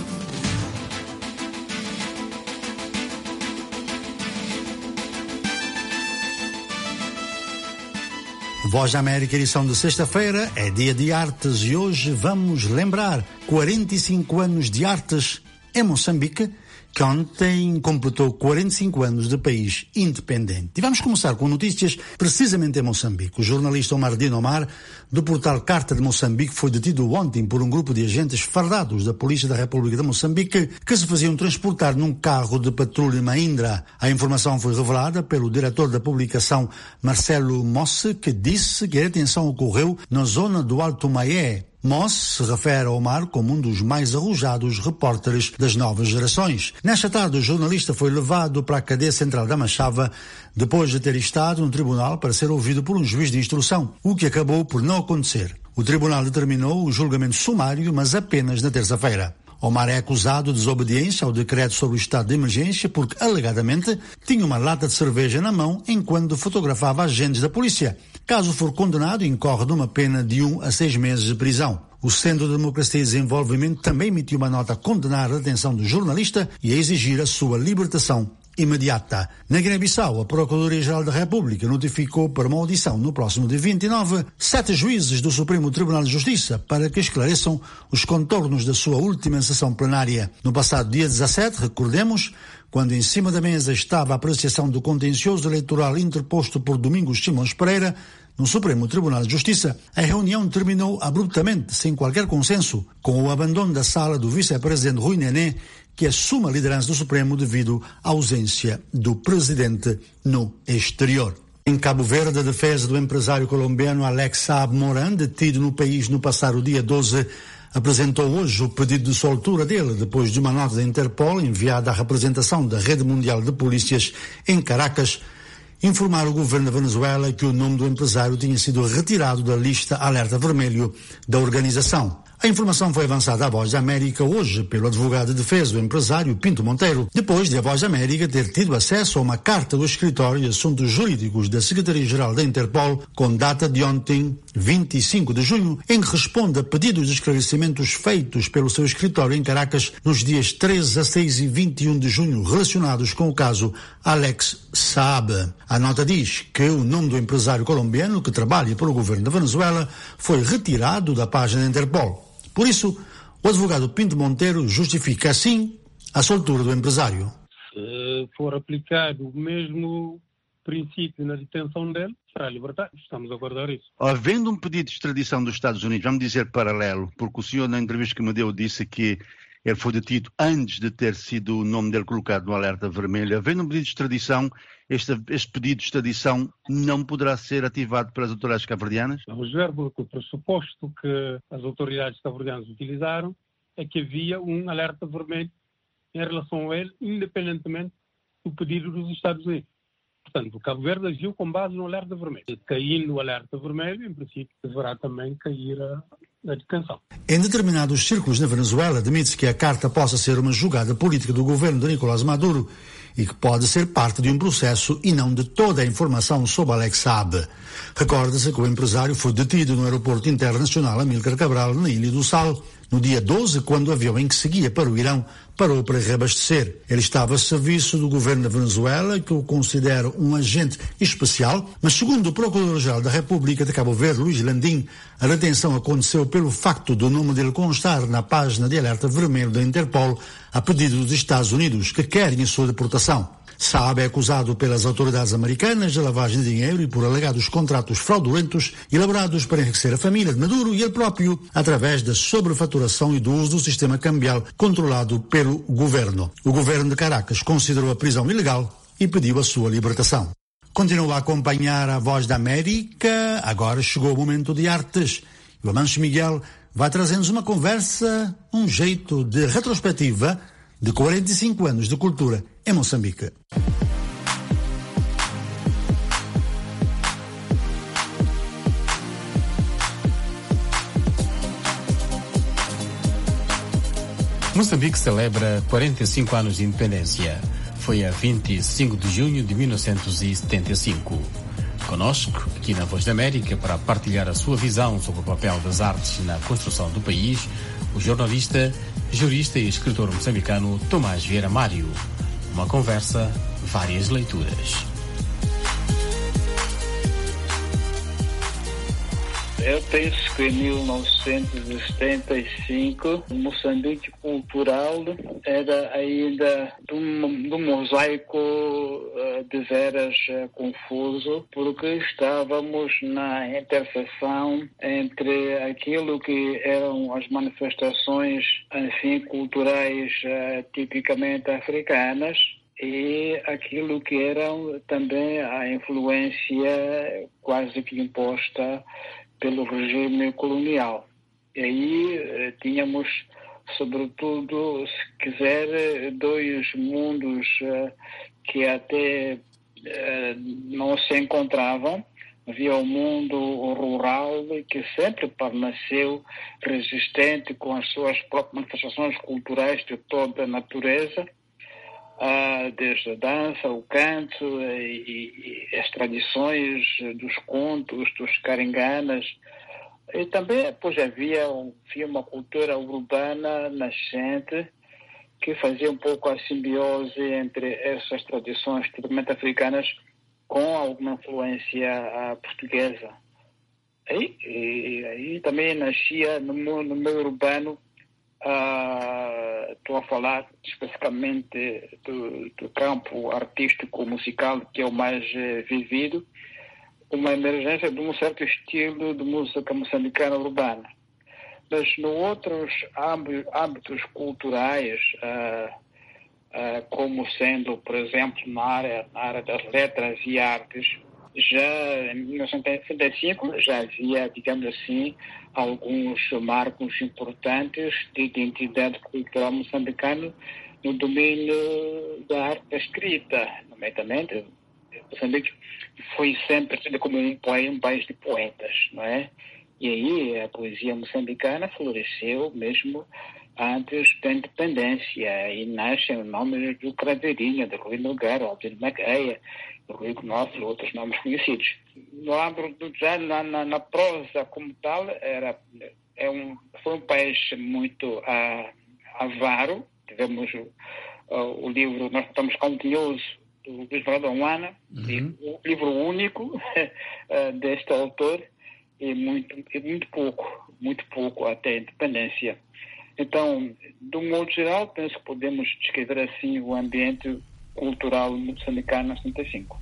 Voz da América, edição de sexta-feira, é dia de artes e hoje vamos lembrar quarenta e cinco anos de artes em Moçambique, que ontem completou quarenta e cinco anos de país independente. E vamos começar com notícias precisamente em Moçambique. O jornalista Omar Dino Omar, do portal Carta de Moçambique, foi detido ontem por um grupo de agentes fardados da Polícia da República de Moçambique que se faziam transportar num carro de patrulha Mahindra. A informação foi revelada pelo diretor da publicação Marcelo Mosse, que disse que a detenção ocorreu na zona do Alto Maé. Moss se refere a Omar como um dos mais arrojados repórteres das novas gerações. Nesta tarde, o jornalista foi levado para a cadeia central da Machava depois de ter estado no tribunal para ser ouvido por um juiz de instrução, o que acabou por não acontecer. O tribunal determinou o julgamento sumário, mas apenas na terça-feira. Omar é acusado de desobediência ao decreto sobre o estado de emergência porque, alegadamente, tinha uma lata de cerveja na mão enquanto fotografava agentes da polícia. Caso for condenado, incorre numa pena de um a seis meses de prisão. O Centro de Democracia e Desenvolvimento também emitiu uma nota a condenar a detenção do jornalista e a exigir a sua libertação imediata. Na Guiné-Bissau, a Procuradoria-Geral da República notificou para uma audição no próximo dia vinte e nove sete juízes do Supremo Tribunal de Justiça para que esclareçam os contornos da sua última sessão plenária. No passado dia dezassete, recordemos, quando em cima da mesa estava a apreciação do contencioso eleitoral interposto por Domingos Simões Pereira, no Supremo Tribunal de Justiça, a reunião terminou abruptamente, sem qualquer consenso, com o abandono da sala do vice-presidente Rui Nené, que assume a liderança do Supremo devido à ausência do presidente no exterior. Em Cabo Verde, a defesa do empresário colombiano Alex Saab Moran, detido no país no passado dia doze, apresentou hoje o pedido de soltura dele depois de uma nota da Interpol enviada à representação da Rede Mundial de Polícias em Caracas informar o governo da Venezuela que o nome do empresário tinha sido retirado da lista alerta vermelho da organização. A informação foi avançada à Voz da América hoje pelo advogado de defesa do empresário Pinto Monteiro, depois de a Voz da América ter tido acesso a uma carta do Escritório de Assuntos Jurídicos da Secretaria-Geral da Interpol com data de ontem, vinte e cinco de junho, em que responde a pedidos de esclarecimentos feitos pelo seu escritório em Caracas nos dias treze, dezasseis e vinte e um de junho relacionados com o caso Alex Saab. A nota diz que o nome do empresário colombiano que trabalha para o governo da Venezuela foi retirado da página da Interpol. Por isso, o advogado Pinto Monteiro justifica assim a soltura do empresário. Se for aplicado o mesmo princípio na detenção dele, será libertado. Estamos a aguardar isso. Havendo um pedido de extradição dos Estados Unidos, vamos dizer paralelo, porque o senhor na entrevista que me deu disse que ele foi detido antes de ter sido o nome dele colocado no alerta vermelho. Havendo um pedido de extradição, este, este pedido de extradição não poderá ser ativado pelas autoridades cabo-verdianas? Vamos ver, porque o pressuposto que as autoridades cabo-verdianas utilizaram é que havia um alerta vermelho em relação a ele, independentemente do pedido dos Estados Unidos. Portanto, o Cabo Verde agiu com base no alerta vermelho. Caindo o alerta vermelho, em princípio, deverá também cair a, a detenção. Em determinados círculos na Venezuela, admite-se que a carta possa ser uma jogada política do governo de Nicolás Maduro, e que pode ser parte de um processo e não de toda a informação sobre Alex Saab. Recorda-se que o empresário foi detido no aeroporto internacional Amílcar Cabral, na Ilha do Sal, no dia doze, quando o avião em que seguia para o Irão parou para reabastecer. Ele estava a serviço do governo da Venezuela, que o considera um agente especial, mas segundo o Procurador-Geral da República de Cabo Verde, Luís Landim, a detenção aconteceu pelo facto do nome dele constar na página de alerta vermelho da Interpol a pedido dos Estados Unidos, que querem a sua deportação. Saab é acusado pelas autoridades americanas de lavagem de dinheiro e por alegados contratos fraudulentos elaborados para enriquecer a família de Maduro e ele próprio através da sobrefaturação e do uso do sistema cambial controlado pelo governo. O governo de Caracas considerou a prisão ilegal e pediu a sua libertação. Continua a acompanhar a Voz da América. Agora chegou o momento de artes. O Amancio Miguel vai trazer-nos uma conversa, um jeito de retrospectiva de quarenta e cinco anos de cultura em Moçambique. Moçambique celebra quarenta e cinco anos de independência. Foi a vinte e cinco de junho de mil novecentos e setenta e cinco. Conosco, aqui na Voz da América, para partilhar a sua visão sobre o papel das artes na construção do país, o jornalista, jurista e escritor moçambicano Tomás Vieira Mário. Uma conversa, várias leituras. Eu penso que em mil novecentos e setenta e cinco o Moçambique cultural era ainda de um, de um mosaico uh, de veras uh, confuso, porque estávamos na interseção entre aquilo que eram as manifestações, enfim, culturais uh, tipicamente africanas e aquilo que eram também a influência quase que imposta pelo regime colonial. E aí eh, tínhamos, sobretudo, se quiser, dois mundos eh, que até eh, não se encontravam. Havia o mundo rural, que sempre permaneceu resistente com as suas próprias manifestações culturais de toda a natureza, ah, desde a dança, o canto e, e as tradições dos contos, dos caringanas. E também, pois, havia, havia uma cultura urbana nascente que fazia um pouco a simbiose entre essas tradições tipicamente africanas com alguma influência ah, portuguesa. E, e aí também nascia no, no meio urbano. Uh, estou a falar especificamente do, do campo artístico musical, que é o mais uh, vivido, uma emergência de um certo estilo de música moçambicana urbana. Mas nos outros âmbitos culturais, uh, uh, como sendo, por exemplo, na área, na área das letras e artes, já em mil novecentos e setenta e cinco já havia, digamos assim, alguns marcos importantes de identidade cultural moçambicana no domínio da arte da escrita, nomeadamente. Moçambique foi sempre tido como um, poema, um país de poetas, não é? E aí a poesia moçambicana floresceu mesmo antes da independência e nascem nomes do Craveirinha, do Rui Nogueira, Albino Magueia, do Rui Gnófilo, outros nomes conhecidos. No âmbito já na, na, na prosa como tal, era, é um, foi um país muito uh, avaro. Tivemos o, uh, o livro, nós estamos Continhoso, do Luís Varada Oana, uhum. O livro único uh, deste autor, e muito, e muito pouco, muito pouco até a independência. Então, de um modo geral, penso que podemos descrever assim o ambiente cultural moçambicano em setenta e cinco.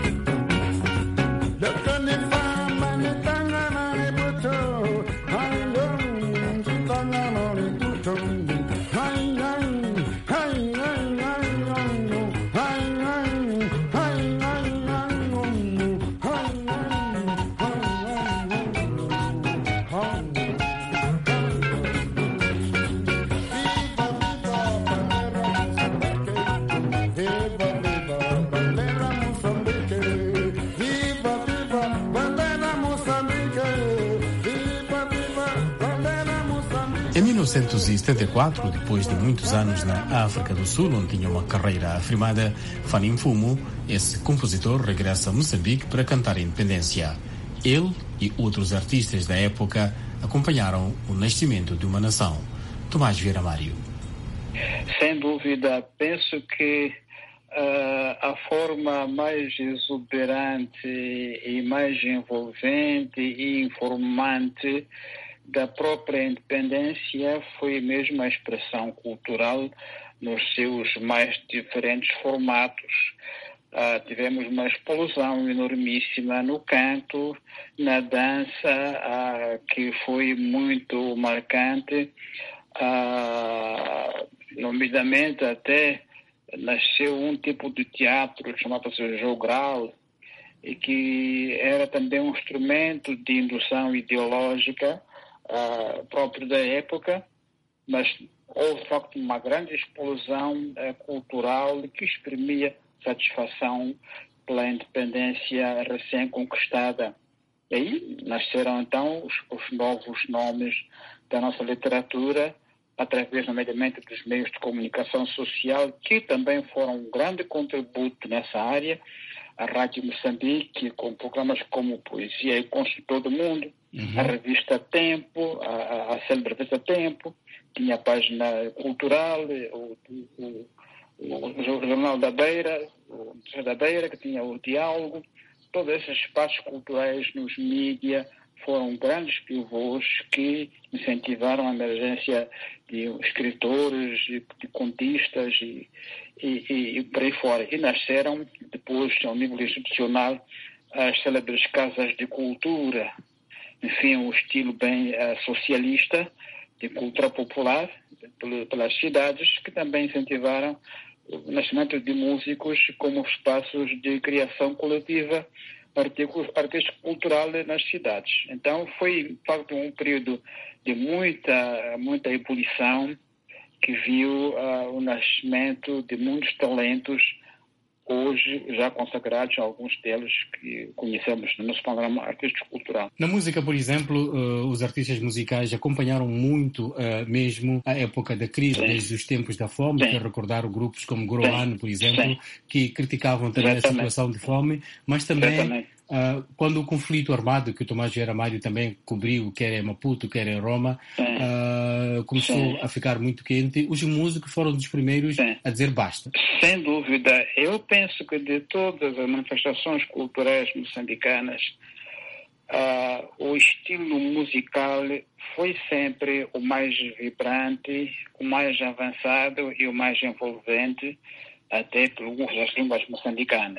I'm novecentos e setenta e quatro, depois de muitos anos na África do Sul, onde tinha uma carreira afirmada, Fani Mfumu, esse compositor, regressa a Moçambique para cantar a independência. Ele e outros artistas da época acompanharam o nascimento de uma nação. Tomás Vieira Mário. Sem dúvida, penso que uh, a forma mais exuberante e mais envolvente e informante da própria independência foi mesmo a expressão cultural nos seus mais diferentes formatos. Uh, tivemos uma explosão enormíssima no canto, na dança, uh, que foi muito marcante. Uh, nomeadamente até nasceu um tipo de teatro que chamava-se jogral, e que era também um instrumento de indução ideológica uh, próprio da época, mas houve de facto uma grande explosão uh, cultural que exprimia satisfação pela independência recém-conquistada. E aí nasceram então os, os novos nomes da nossa literatura, através, nomeadamente, dos meios de comunicação social, que também foram um grande contributo nessa área. A Rádio Moçambique, com programas como Poesia e Consultor do Mundo, uhum. a revista Tempo, a, a célebre revista Tempo, tinha a página cultural, o, o, o, o Jornal da Beira, o da Beira, que tinha o Diálogo. Todos esses espaços culturais nos mídias foram grandes pivôs que incentivaram a emergência de escritores, de, de contistas e, e, e, e por aí fora. E nasceram, depois, ao nível institucional, as célebres casas de cultura, enfim, um estilo bem uh, socialista, de cultura popular, pelas cidades, que também incentivaram o nascimento de músicos como espaços de criação coletiva artístico cultural nas cidades. Então foi, de facto, um período de muita, muita ebulição que viu uh, o nascimento de muitos talentos, hoje já consagrados, alguns deles que conhecemos no nosso programa artístico-cultural. Na música, por exemplo, uh, os artistas musicais acompanharam muito uh, mesmo a época da crise, Sim. desde os tempos da fome, Sim. que recordaram grupos como Groano, por exemplo, Sim. que criticavam também Exatamente. a situação de fome, mas também uh, quando o conflito armado, que o Tomás Vieira Mário também cobriu, quer em Maputo, quer em Roma, uh, começou Sim. a ficar muito quente, os músicos foram dos primeiros Sim. a dizer basta. Sem dúvida. Eu penso que de todas as manifestações culturais moçambicanas, uh, o estilo musical foi sempre o mais vibrante, o mais avançado e o mais envolvente, até pelas línguas moçambicanas.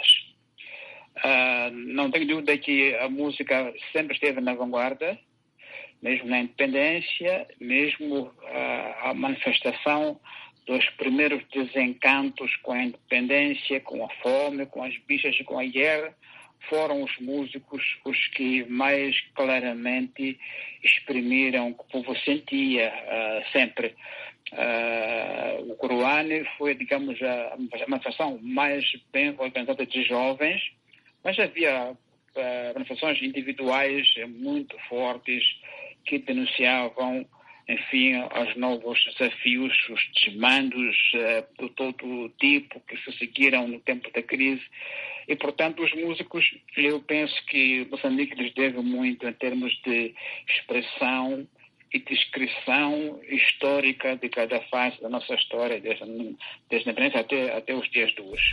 Uh, não tenho dúvida que a música sempre esteve na vanguarda, mesmo na independência, mesmo uh, a manifestação dos primeiros desencantos com a independência, com a fome, com as bichas e com a guerra, foram os músicos os que mais claramente exprimiram o que o povo sentia uh, sempre. Uh, o Coroane foi, digamos, a, a manifestação mais bem organizada de jovens, mas havia uh, manifestações individuais muito fortes que denunciavam, enfim, os novos desafios, os desmandos uh, de todo tipo que se seguiram no tempo da crise. E, portanto, os músicos, eu penso que Moçambique lhes deve muito em termos de expressão e descrição histórica de cada fase da nossa história, desde, desde a independência até, até os dias de hoje.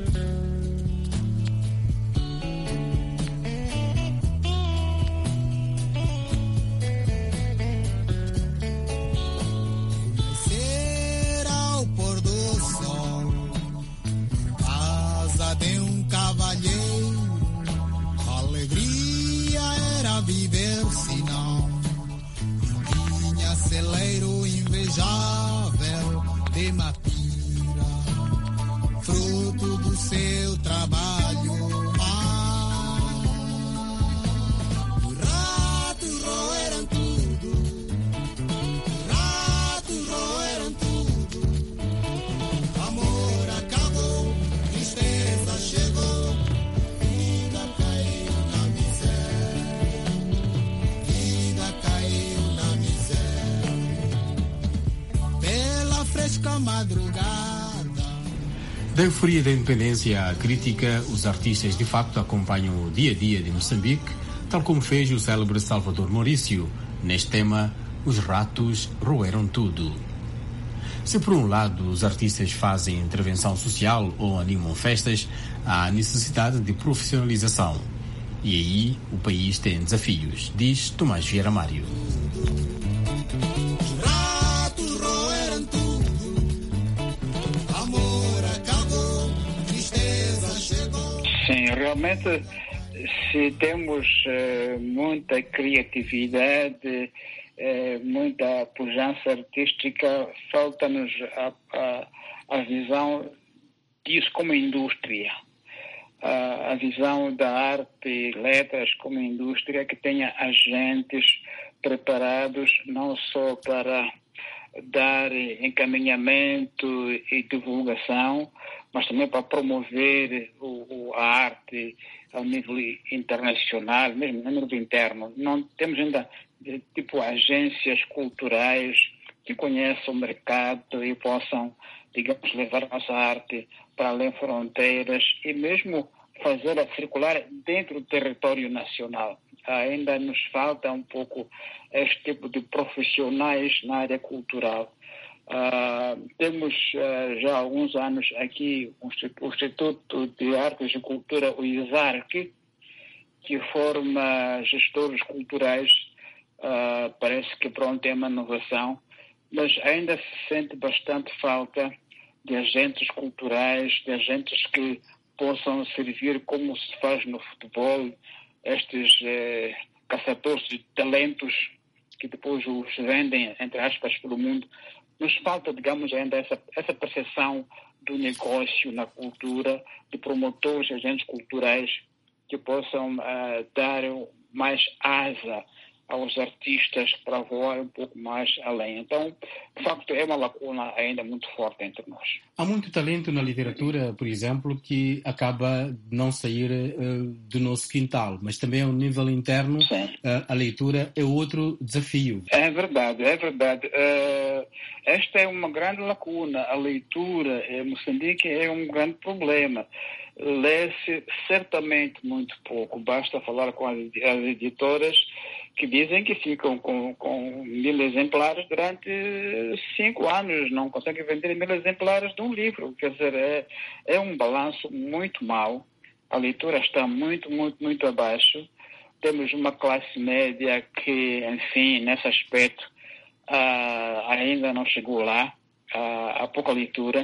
Viver se não tinha celeiro invejável de Mapira, fruto do seu trabalho. Os ratos roeram tudo, os ratos roeram tudo. Amor acabou, tristeza chegou, vida caiu na miséria. Da euforia da independência à crítica, os artistas de facto acompanham o dia a dia de Moçambique, tal como fez o célebre Salvador Maurício. Neste tema, os ratos roeram tudo. Se por um lado os artistas fazem intervenção social ou animam festas, há necessidade de profissionalização. E aí o país tem desafios, diz Tomás Vieira Mário. Sim, realmente, se temos uh, muita criatividade, uh, muita pujança artística, falta-nos a, a, a visão disso como indústria. Uh, a visão da arte e letras como indústria que tenha agentes preparados não só para dar encaminhamento e divulgação, mas também para promover o, o, a arte ao nível internacional, mesmo no nível interno. Não temos ainda tipo agências culturais que conheçam o mercado e possam, digamos, levar a nossa arte para além fronteiras e mesmo fazê-la circular dentro do território nacional. Ainda nos falta um pouco este tipo de profissionais na área cultural. Uh, temos uh, já há alguns anos aqui o Instituto de Artes e Cultura, o I S A R C, que forma gestores culturais. Uh, parece que pronto é uma inovação, mas ainda se sente bastante falta de agentes culturais, de agentes que possam servir como se faz no futebol, estes eh, caçadores de talentos que depois os vendem, entre aspas, pelo mundo. Nos falta, digamos, ainda essa, essa percepção do negócio na cultura, de promotores, agentes culturais que possam uh, dar mais asa aos artistas para voar um pouco mais além. Então, de facto, é uma lacuna ainda muito forte entre nós. Há muito talento na literatura, por exemplo, que acaba de não sair uh, do nosso quintal, mas também ao nível interno, uh, a leitura é outro desafio. É verdade, é verdade. Uh, esta é uma grande lacuna. A leitura em Moçambique é um grande problema. Lê-se certamente muito pouco. Basta falar com as, as editoras que dizem que ficam com, com mil exemplares durante cinco anos, não conseguem vender mil exemplares de um livro. Quer dizer, é, é um balanço muito mau. A leitura está muito, muito, muito abaixo. Temos uma classe média que, enfim, nesse aspecto, uh, ainda não chegou lá. Uh, há pouca leitura.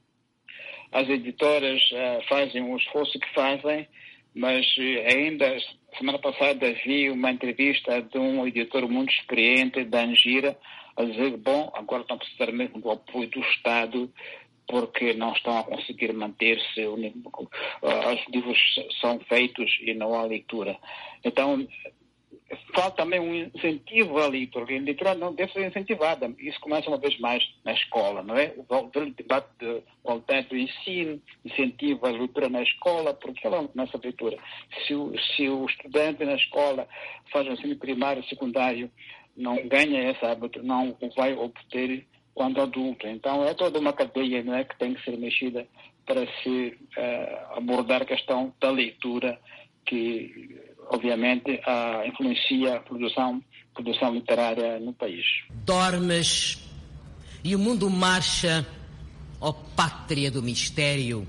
As editoras uh, fazem o esforço que fazem, mas uh, ainda, semana passada, vi uma entrevista de um editor muito experiente, da Angira, a dizer, bom, agora estão a precisar mesmo do apoio do Estado, porque não estão a conseguir manter-se, uh, os livros são feitos e não há leitura. Então, falta também um incentivo à leitura. A leitura não deve ser incentivada. Isso começa uma vez mais na escola, não é? O debate de qualidade do ensino, incentiva a leitura na escola, porque ela não começa a leitura. Se o, se o estudante na escola faz o ensino primário, secundário, não ganha esse hábito, não o vai obter quando adulto. Então é toda uma cadeia, não é, que tem que ser mexida para se uh, abordar a questão da leitura, que obviamente uh, influencia a produção, produção literária no país. Dormes e o mundo marcha, ó pátria do mistério.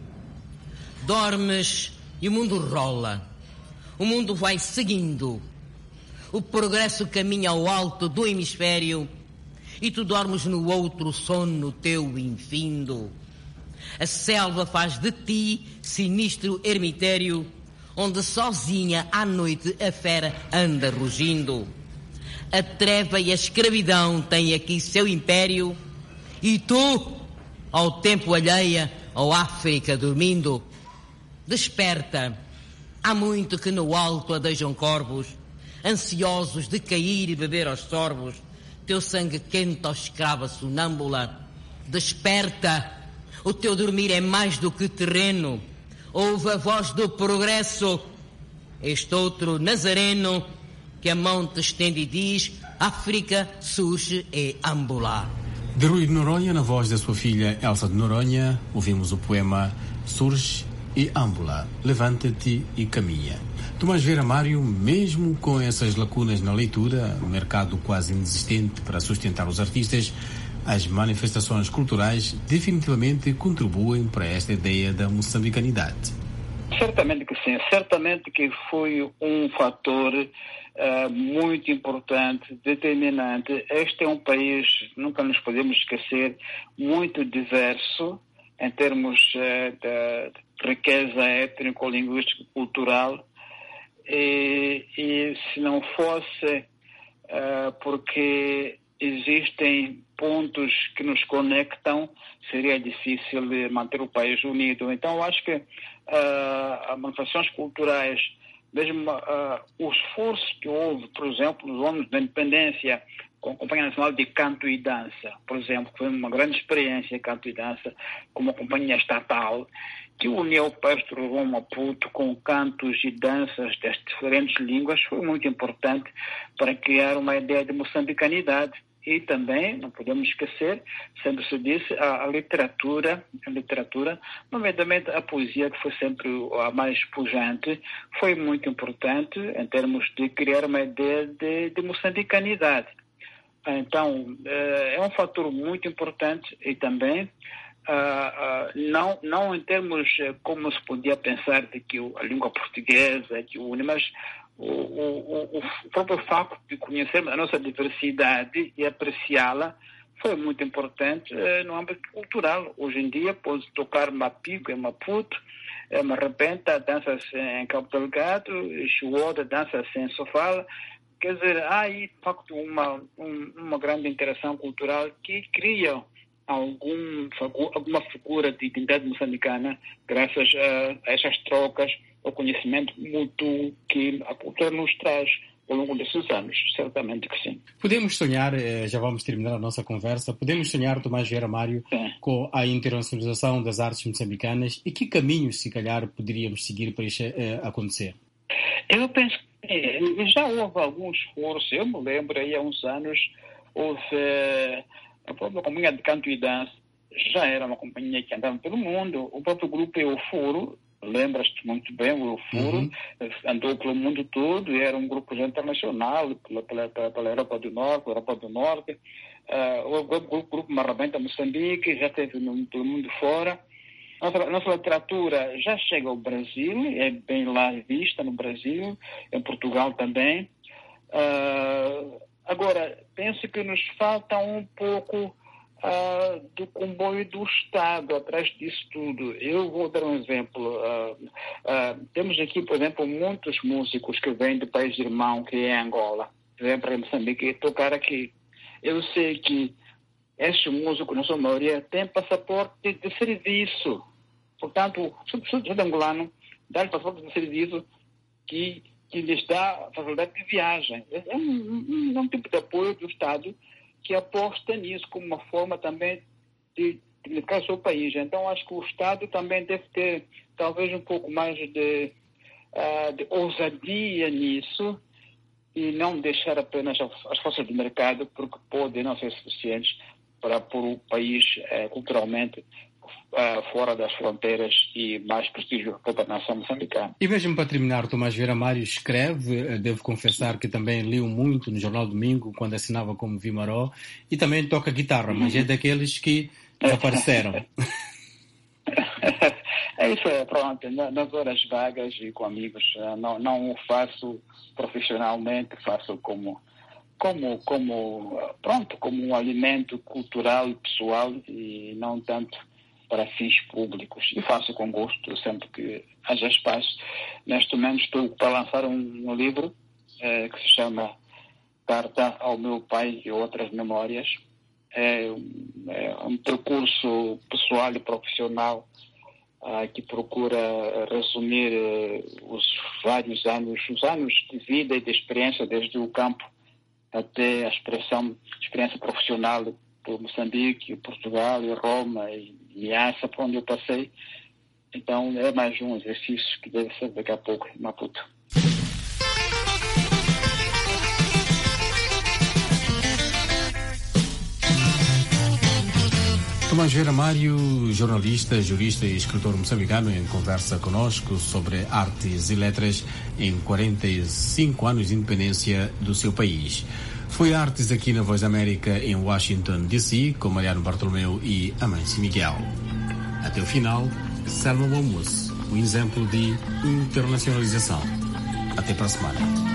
Dormes e o mundo rola, o mundo vai seguindo. O progresso caminha ao alto do hemisfério e tu dormes no outro sono teu infindo. A selva faz de ti sinistro ermitério, onde sozinha à noite a fera anda rugindo. A treva e a escravidão têm aqui seu império, e tu, ao tempo alheia, ó África dormindo, desperta. Há muito que no alto adejam corvos, ansiosos de cair e beber aos sorbos. Teu sangue quente, ó escrava sonâmbula, desperta. O teu dormir é mais do que terreno. Ouve a voz do progresso, este outro nazareno, que a mão te estende e diz, África surge e ambula. De Rui de Noronha, na voz da sua filha Elsa de Noronha, ouvimos o poema Surge e Ambula, Levanta-te e Caminha. Tomás Vieira Mário, mesmo com essas lacunas na leitura, mercado quase inexistente para sustentar os artistas, as manifestações culturais definitivamente contribuem para esta ideia da moçambicanidade. Certamente que sim, certamente que foi um fator uh, muito importante, determinante. Este é um país, nunca nos podemos esquecer, muito diverso em termos uh, de riqueza étnico-linguística cultural, e, e se não fosse uh, porque existem pontos que nos conectam, seria difícil manter o país unido. Então, eu acho que uh, as manifestações culturais, mesmo uh, o esforço que houve, por exemplo, nos anos da independência, com a Companhia Nacional de Canto e Dança, por exemplo, foi uma grande experiência, Canto e Dança, como uma companhia estatal, que uniu o país de Rovão Maputo com cantos e danças das diferentes línguas, foi muito importante para criar uma ideia de moçambicanidade. E também, não podemos esquecer, sempre se disse, a, a literatura, a literatura, nomeadamente a poesia, que foi sempre a mais pujante, foi muito importante em termos de criar uma ideia de, de moçambicanidade. Então, é um fator muito importante e também, Uh, uh, não, não em termos uh, como se podia pensar de que o, a língua portuguesa, que une, mas o, o, o próprio facto de conhecermos a nossa diversidade e apreciá-la foi muito importante uh, no âmbito cultural. Hoje em dia, pode tocar mapico em Maputo, uh, Marrapenta dança-se em Cabo Delgado, Chuoda dança-se em Sofala. Quer dizer, há aí, de facto, uma, um, uma grande interação cultural que cria Algum, alguma figura de identidade moçambicana graças a, a essas trocas, ao conhecimento mútuo que a cultura nos traz ao longo desses anos, certamente que sim. Podemos sonhar, já vamos terminar a nossa conversa, podemos sonhar, Tomás Vieira Mário, é. com a internacionalização das artes moçambicanas e que caminhos, se calhar, poderíamos seguir para isso é, acontecer? Eu penso que já houve algum esforço, eu me lembro aí há uns anos, houve... A própria companhia de canto e dança já era uma companhia que andava pelo mundo. O próprio grupo Euforo, lembras-te muito bem, o Euforo, uhum. andou pelo mundo todo e era um grupo internacional, pela, pela, pela Europa do Norte, pela Europa do Norte. Uh, o grupo, grupo Marrapenta Moçambique já esteve no, pelo mundo fora. Nossa, nossa literatura já chega ao Brasil, é bem lá vista no Brasil, em Portugal também. Uh, Agora, penso que nos falta um pouco uh, do comboio do Estado atrás disso tudo. Eu vou dar um exemplo. Uh, uh, temos aqui, por exemplo, muitos músicos que vêm do país irmão, que é Angola, vêm para Moçambique tocar aqui. Eu sei que esses músicos, na sua maioria, têm passaporte de, de serviço. Portanto, se o angolano dá passaporte de serviço que... que lhes dá facilidade de viagem. É um, um, um tipo de apoio do Estado que aposta nisso como uma forma também de dignificar o seu país. Então, acho que o Estado também deve ter talvez um pouco mais de, uh, de ousadia nisso e não deixar apenas as forças do mercado, porque podem não ser suficientes para pôr o país uh, culturalmente Uh, fora das fronteiras e mais prestígio para a nação moçambicana. E mesmo para terminar, Tomás Vieira Mário escreve, devo confessar que também leu muito no Jornal Domingo, quando assinava como Vimaró, e também toca guitarra, mas é daqueles que desapareceram. É isso, é, pronto, nas horas vagas e com amigos, não, não o faço profissionalmente, faço como, como, como, pronto, como um alimento cultural e pessoal e não tanto para fins públicos. E faço com gosto sempre que haja espaço. Neste momento estou para lançar um, um livro eh, que se chama Carta ao Meu Pai e Outras Memórias. É, é um percurso pessoal e profissional ah, que procura resumir eh, os vários anos, os anos de vida e de experiência, desde o campo até a expressão, experiência profissional por Moçambique, Portugal e Roma e Niassa, por onde eu passei. Então é mais um exercício que deve ser daqui a pouco em Maputo. Tomás Vieira Mário, jornalista, jurista e escritor moçambicano, em conversa conosco sobre artes e letras em quarenta e cinco anos de independência do seu país. Foi artes aqui na Voz da América em Washington, D C, com Mariano Bartolomeu e Amâncio Miguel. Até o final, Selma Momus, um exemplo de internacionalização. Até para a semana.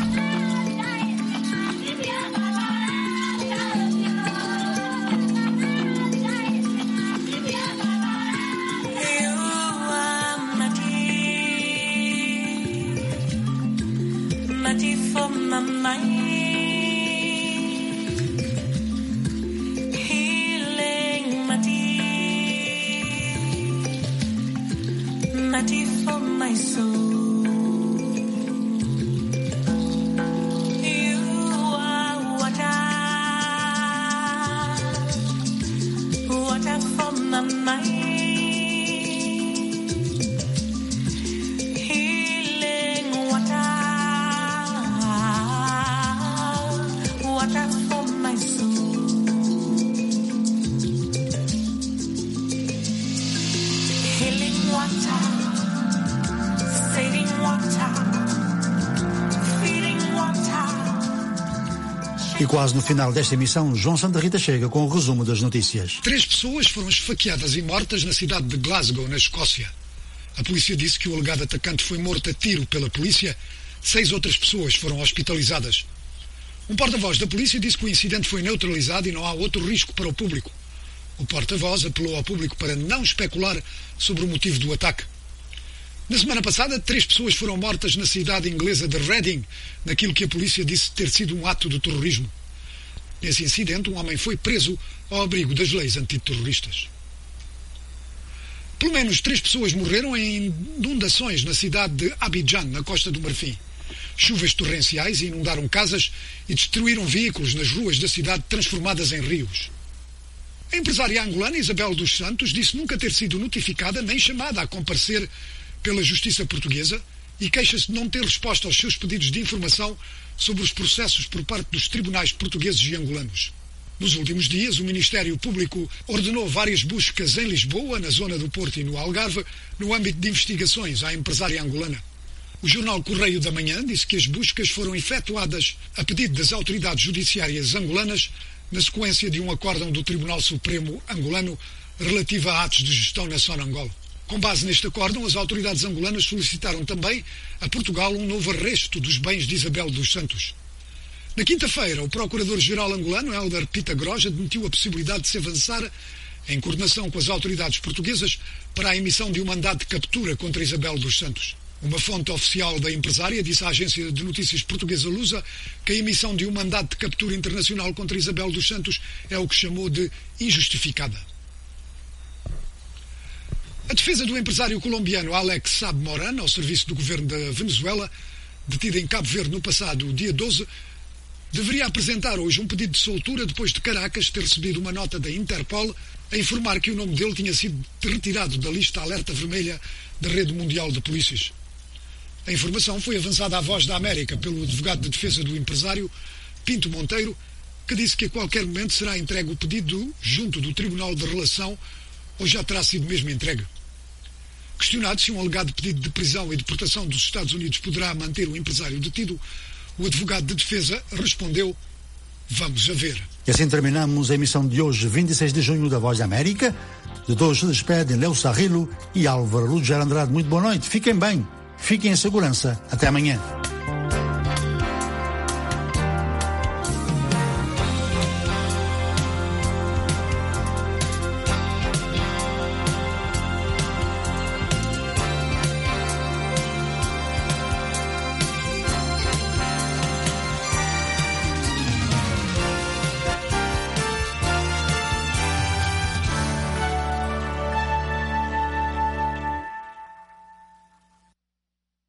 E quase no final desta emissão, João Santa Rita chega com o resumo das notícias. Três pessoas foram esfaqueadas e mortas na cidade de Glasgow, na Escócia. A polícia disse que o alegado atacante foi morto a tiro pela polícia. Seis outras pessoas foram hospitalizadas. Um porta-voz da polícia disse que o incidente foi neutralizado e não há outro risco para o público. O porta-voz apelou ao público para não especular sobre o motivo do ataque. Na semana passada, três pessoas foram mortas na cidade inglesa de Reading, naquilo que a polícia disse ter sido um ato de terrorismo. Nesse incidente, um homem foi preso ao abrigo das leis antiterroristas. Pelo menos três pessoas morreram em inundações na cidade de Abidjan, na Costa do Marfim. Chuvas torrenciais inundaram casas e destruíram veículos nas ruas da cidade, transformadas em rios. A empresária angolana Isabel dos Santos disse nunca ter sido notificada nem chamada a comparecer pela Justiça Portuguesa e queixa-se de não ter resposta aos seus pedidos de informação sobre os processos por parte dos tribunais portugueses e angolanos. Nos últimos dias, o Ministério Público ordenou várias buscas em Lisboa, na zona do Porto e no Algarve, no âmbito de investigações à empresária angolana. O jornal Correio da Manhã disse que as buscas foram efetuadas a pedido das autoridades judiciárias angolanas na sequência de um acórdão do Tribunal Supremo angolano relativo a atos de gestão na Sonangol. Com base neste acórdão, as autoridades angolanas solicitaram também a Portugal um novo arresto dos bens de Isabel dos Santos. Na quinta-feira, o Procurador-Geral angolano, Hélder Pita Groja, admitiu a possibilidade de se avançar, em coordenação com as autoridades portuguesas, para a emissão de um mandado de captura contra Isabel dos Santos. Uma fonte oficial da empresária disse à agência de notícias portuguesa Lusa que a emissão de um mandado de captura internacional contra Isabel dos Santos é o que chamou de injustificada. A defesa do empresário colombiano Alex Saab Moran, ao serviço do governo da Venezuela, detido em Cabo Verde no passado dia doze, deveria apresentar hoje um pedido de soltura depois de Caracas ter recebido uma nota da Interpol a informar que o nome dele tinha sido retirado da lista alerta vermelha da Rede Mundial de Polícias. A informação foi avançada à Voz da América pelo advogado de defesa do empresário, Pinto Monteiro, que disse que a qualquer momento será entregue o pedido junto do Tribunal de Relação ou já terá sido mesmo entregue. Questionado se um alegado pedido de prisão e deportação dos Estados Unidos poderá manter o empresário detido, o advogado de defesa respondeu: vamos a ver. E assim terminamos a emissão de hoje, vinte e seis de junho, da Voz da América. De todos se despedem Léo Sarrilo e Álvaro Lugero Andrade. Muito boa noite, fiquem bem, fiquem em segurança. Até amanhã.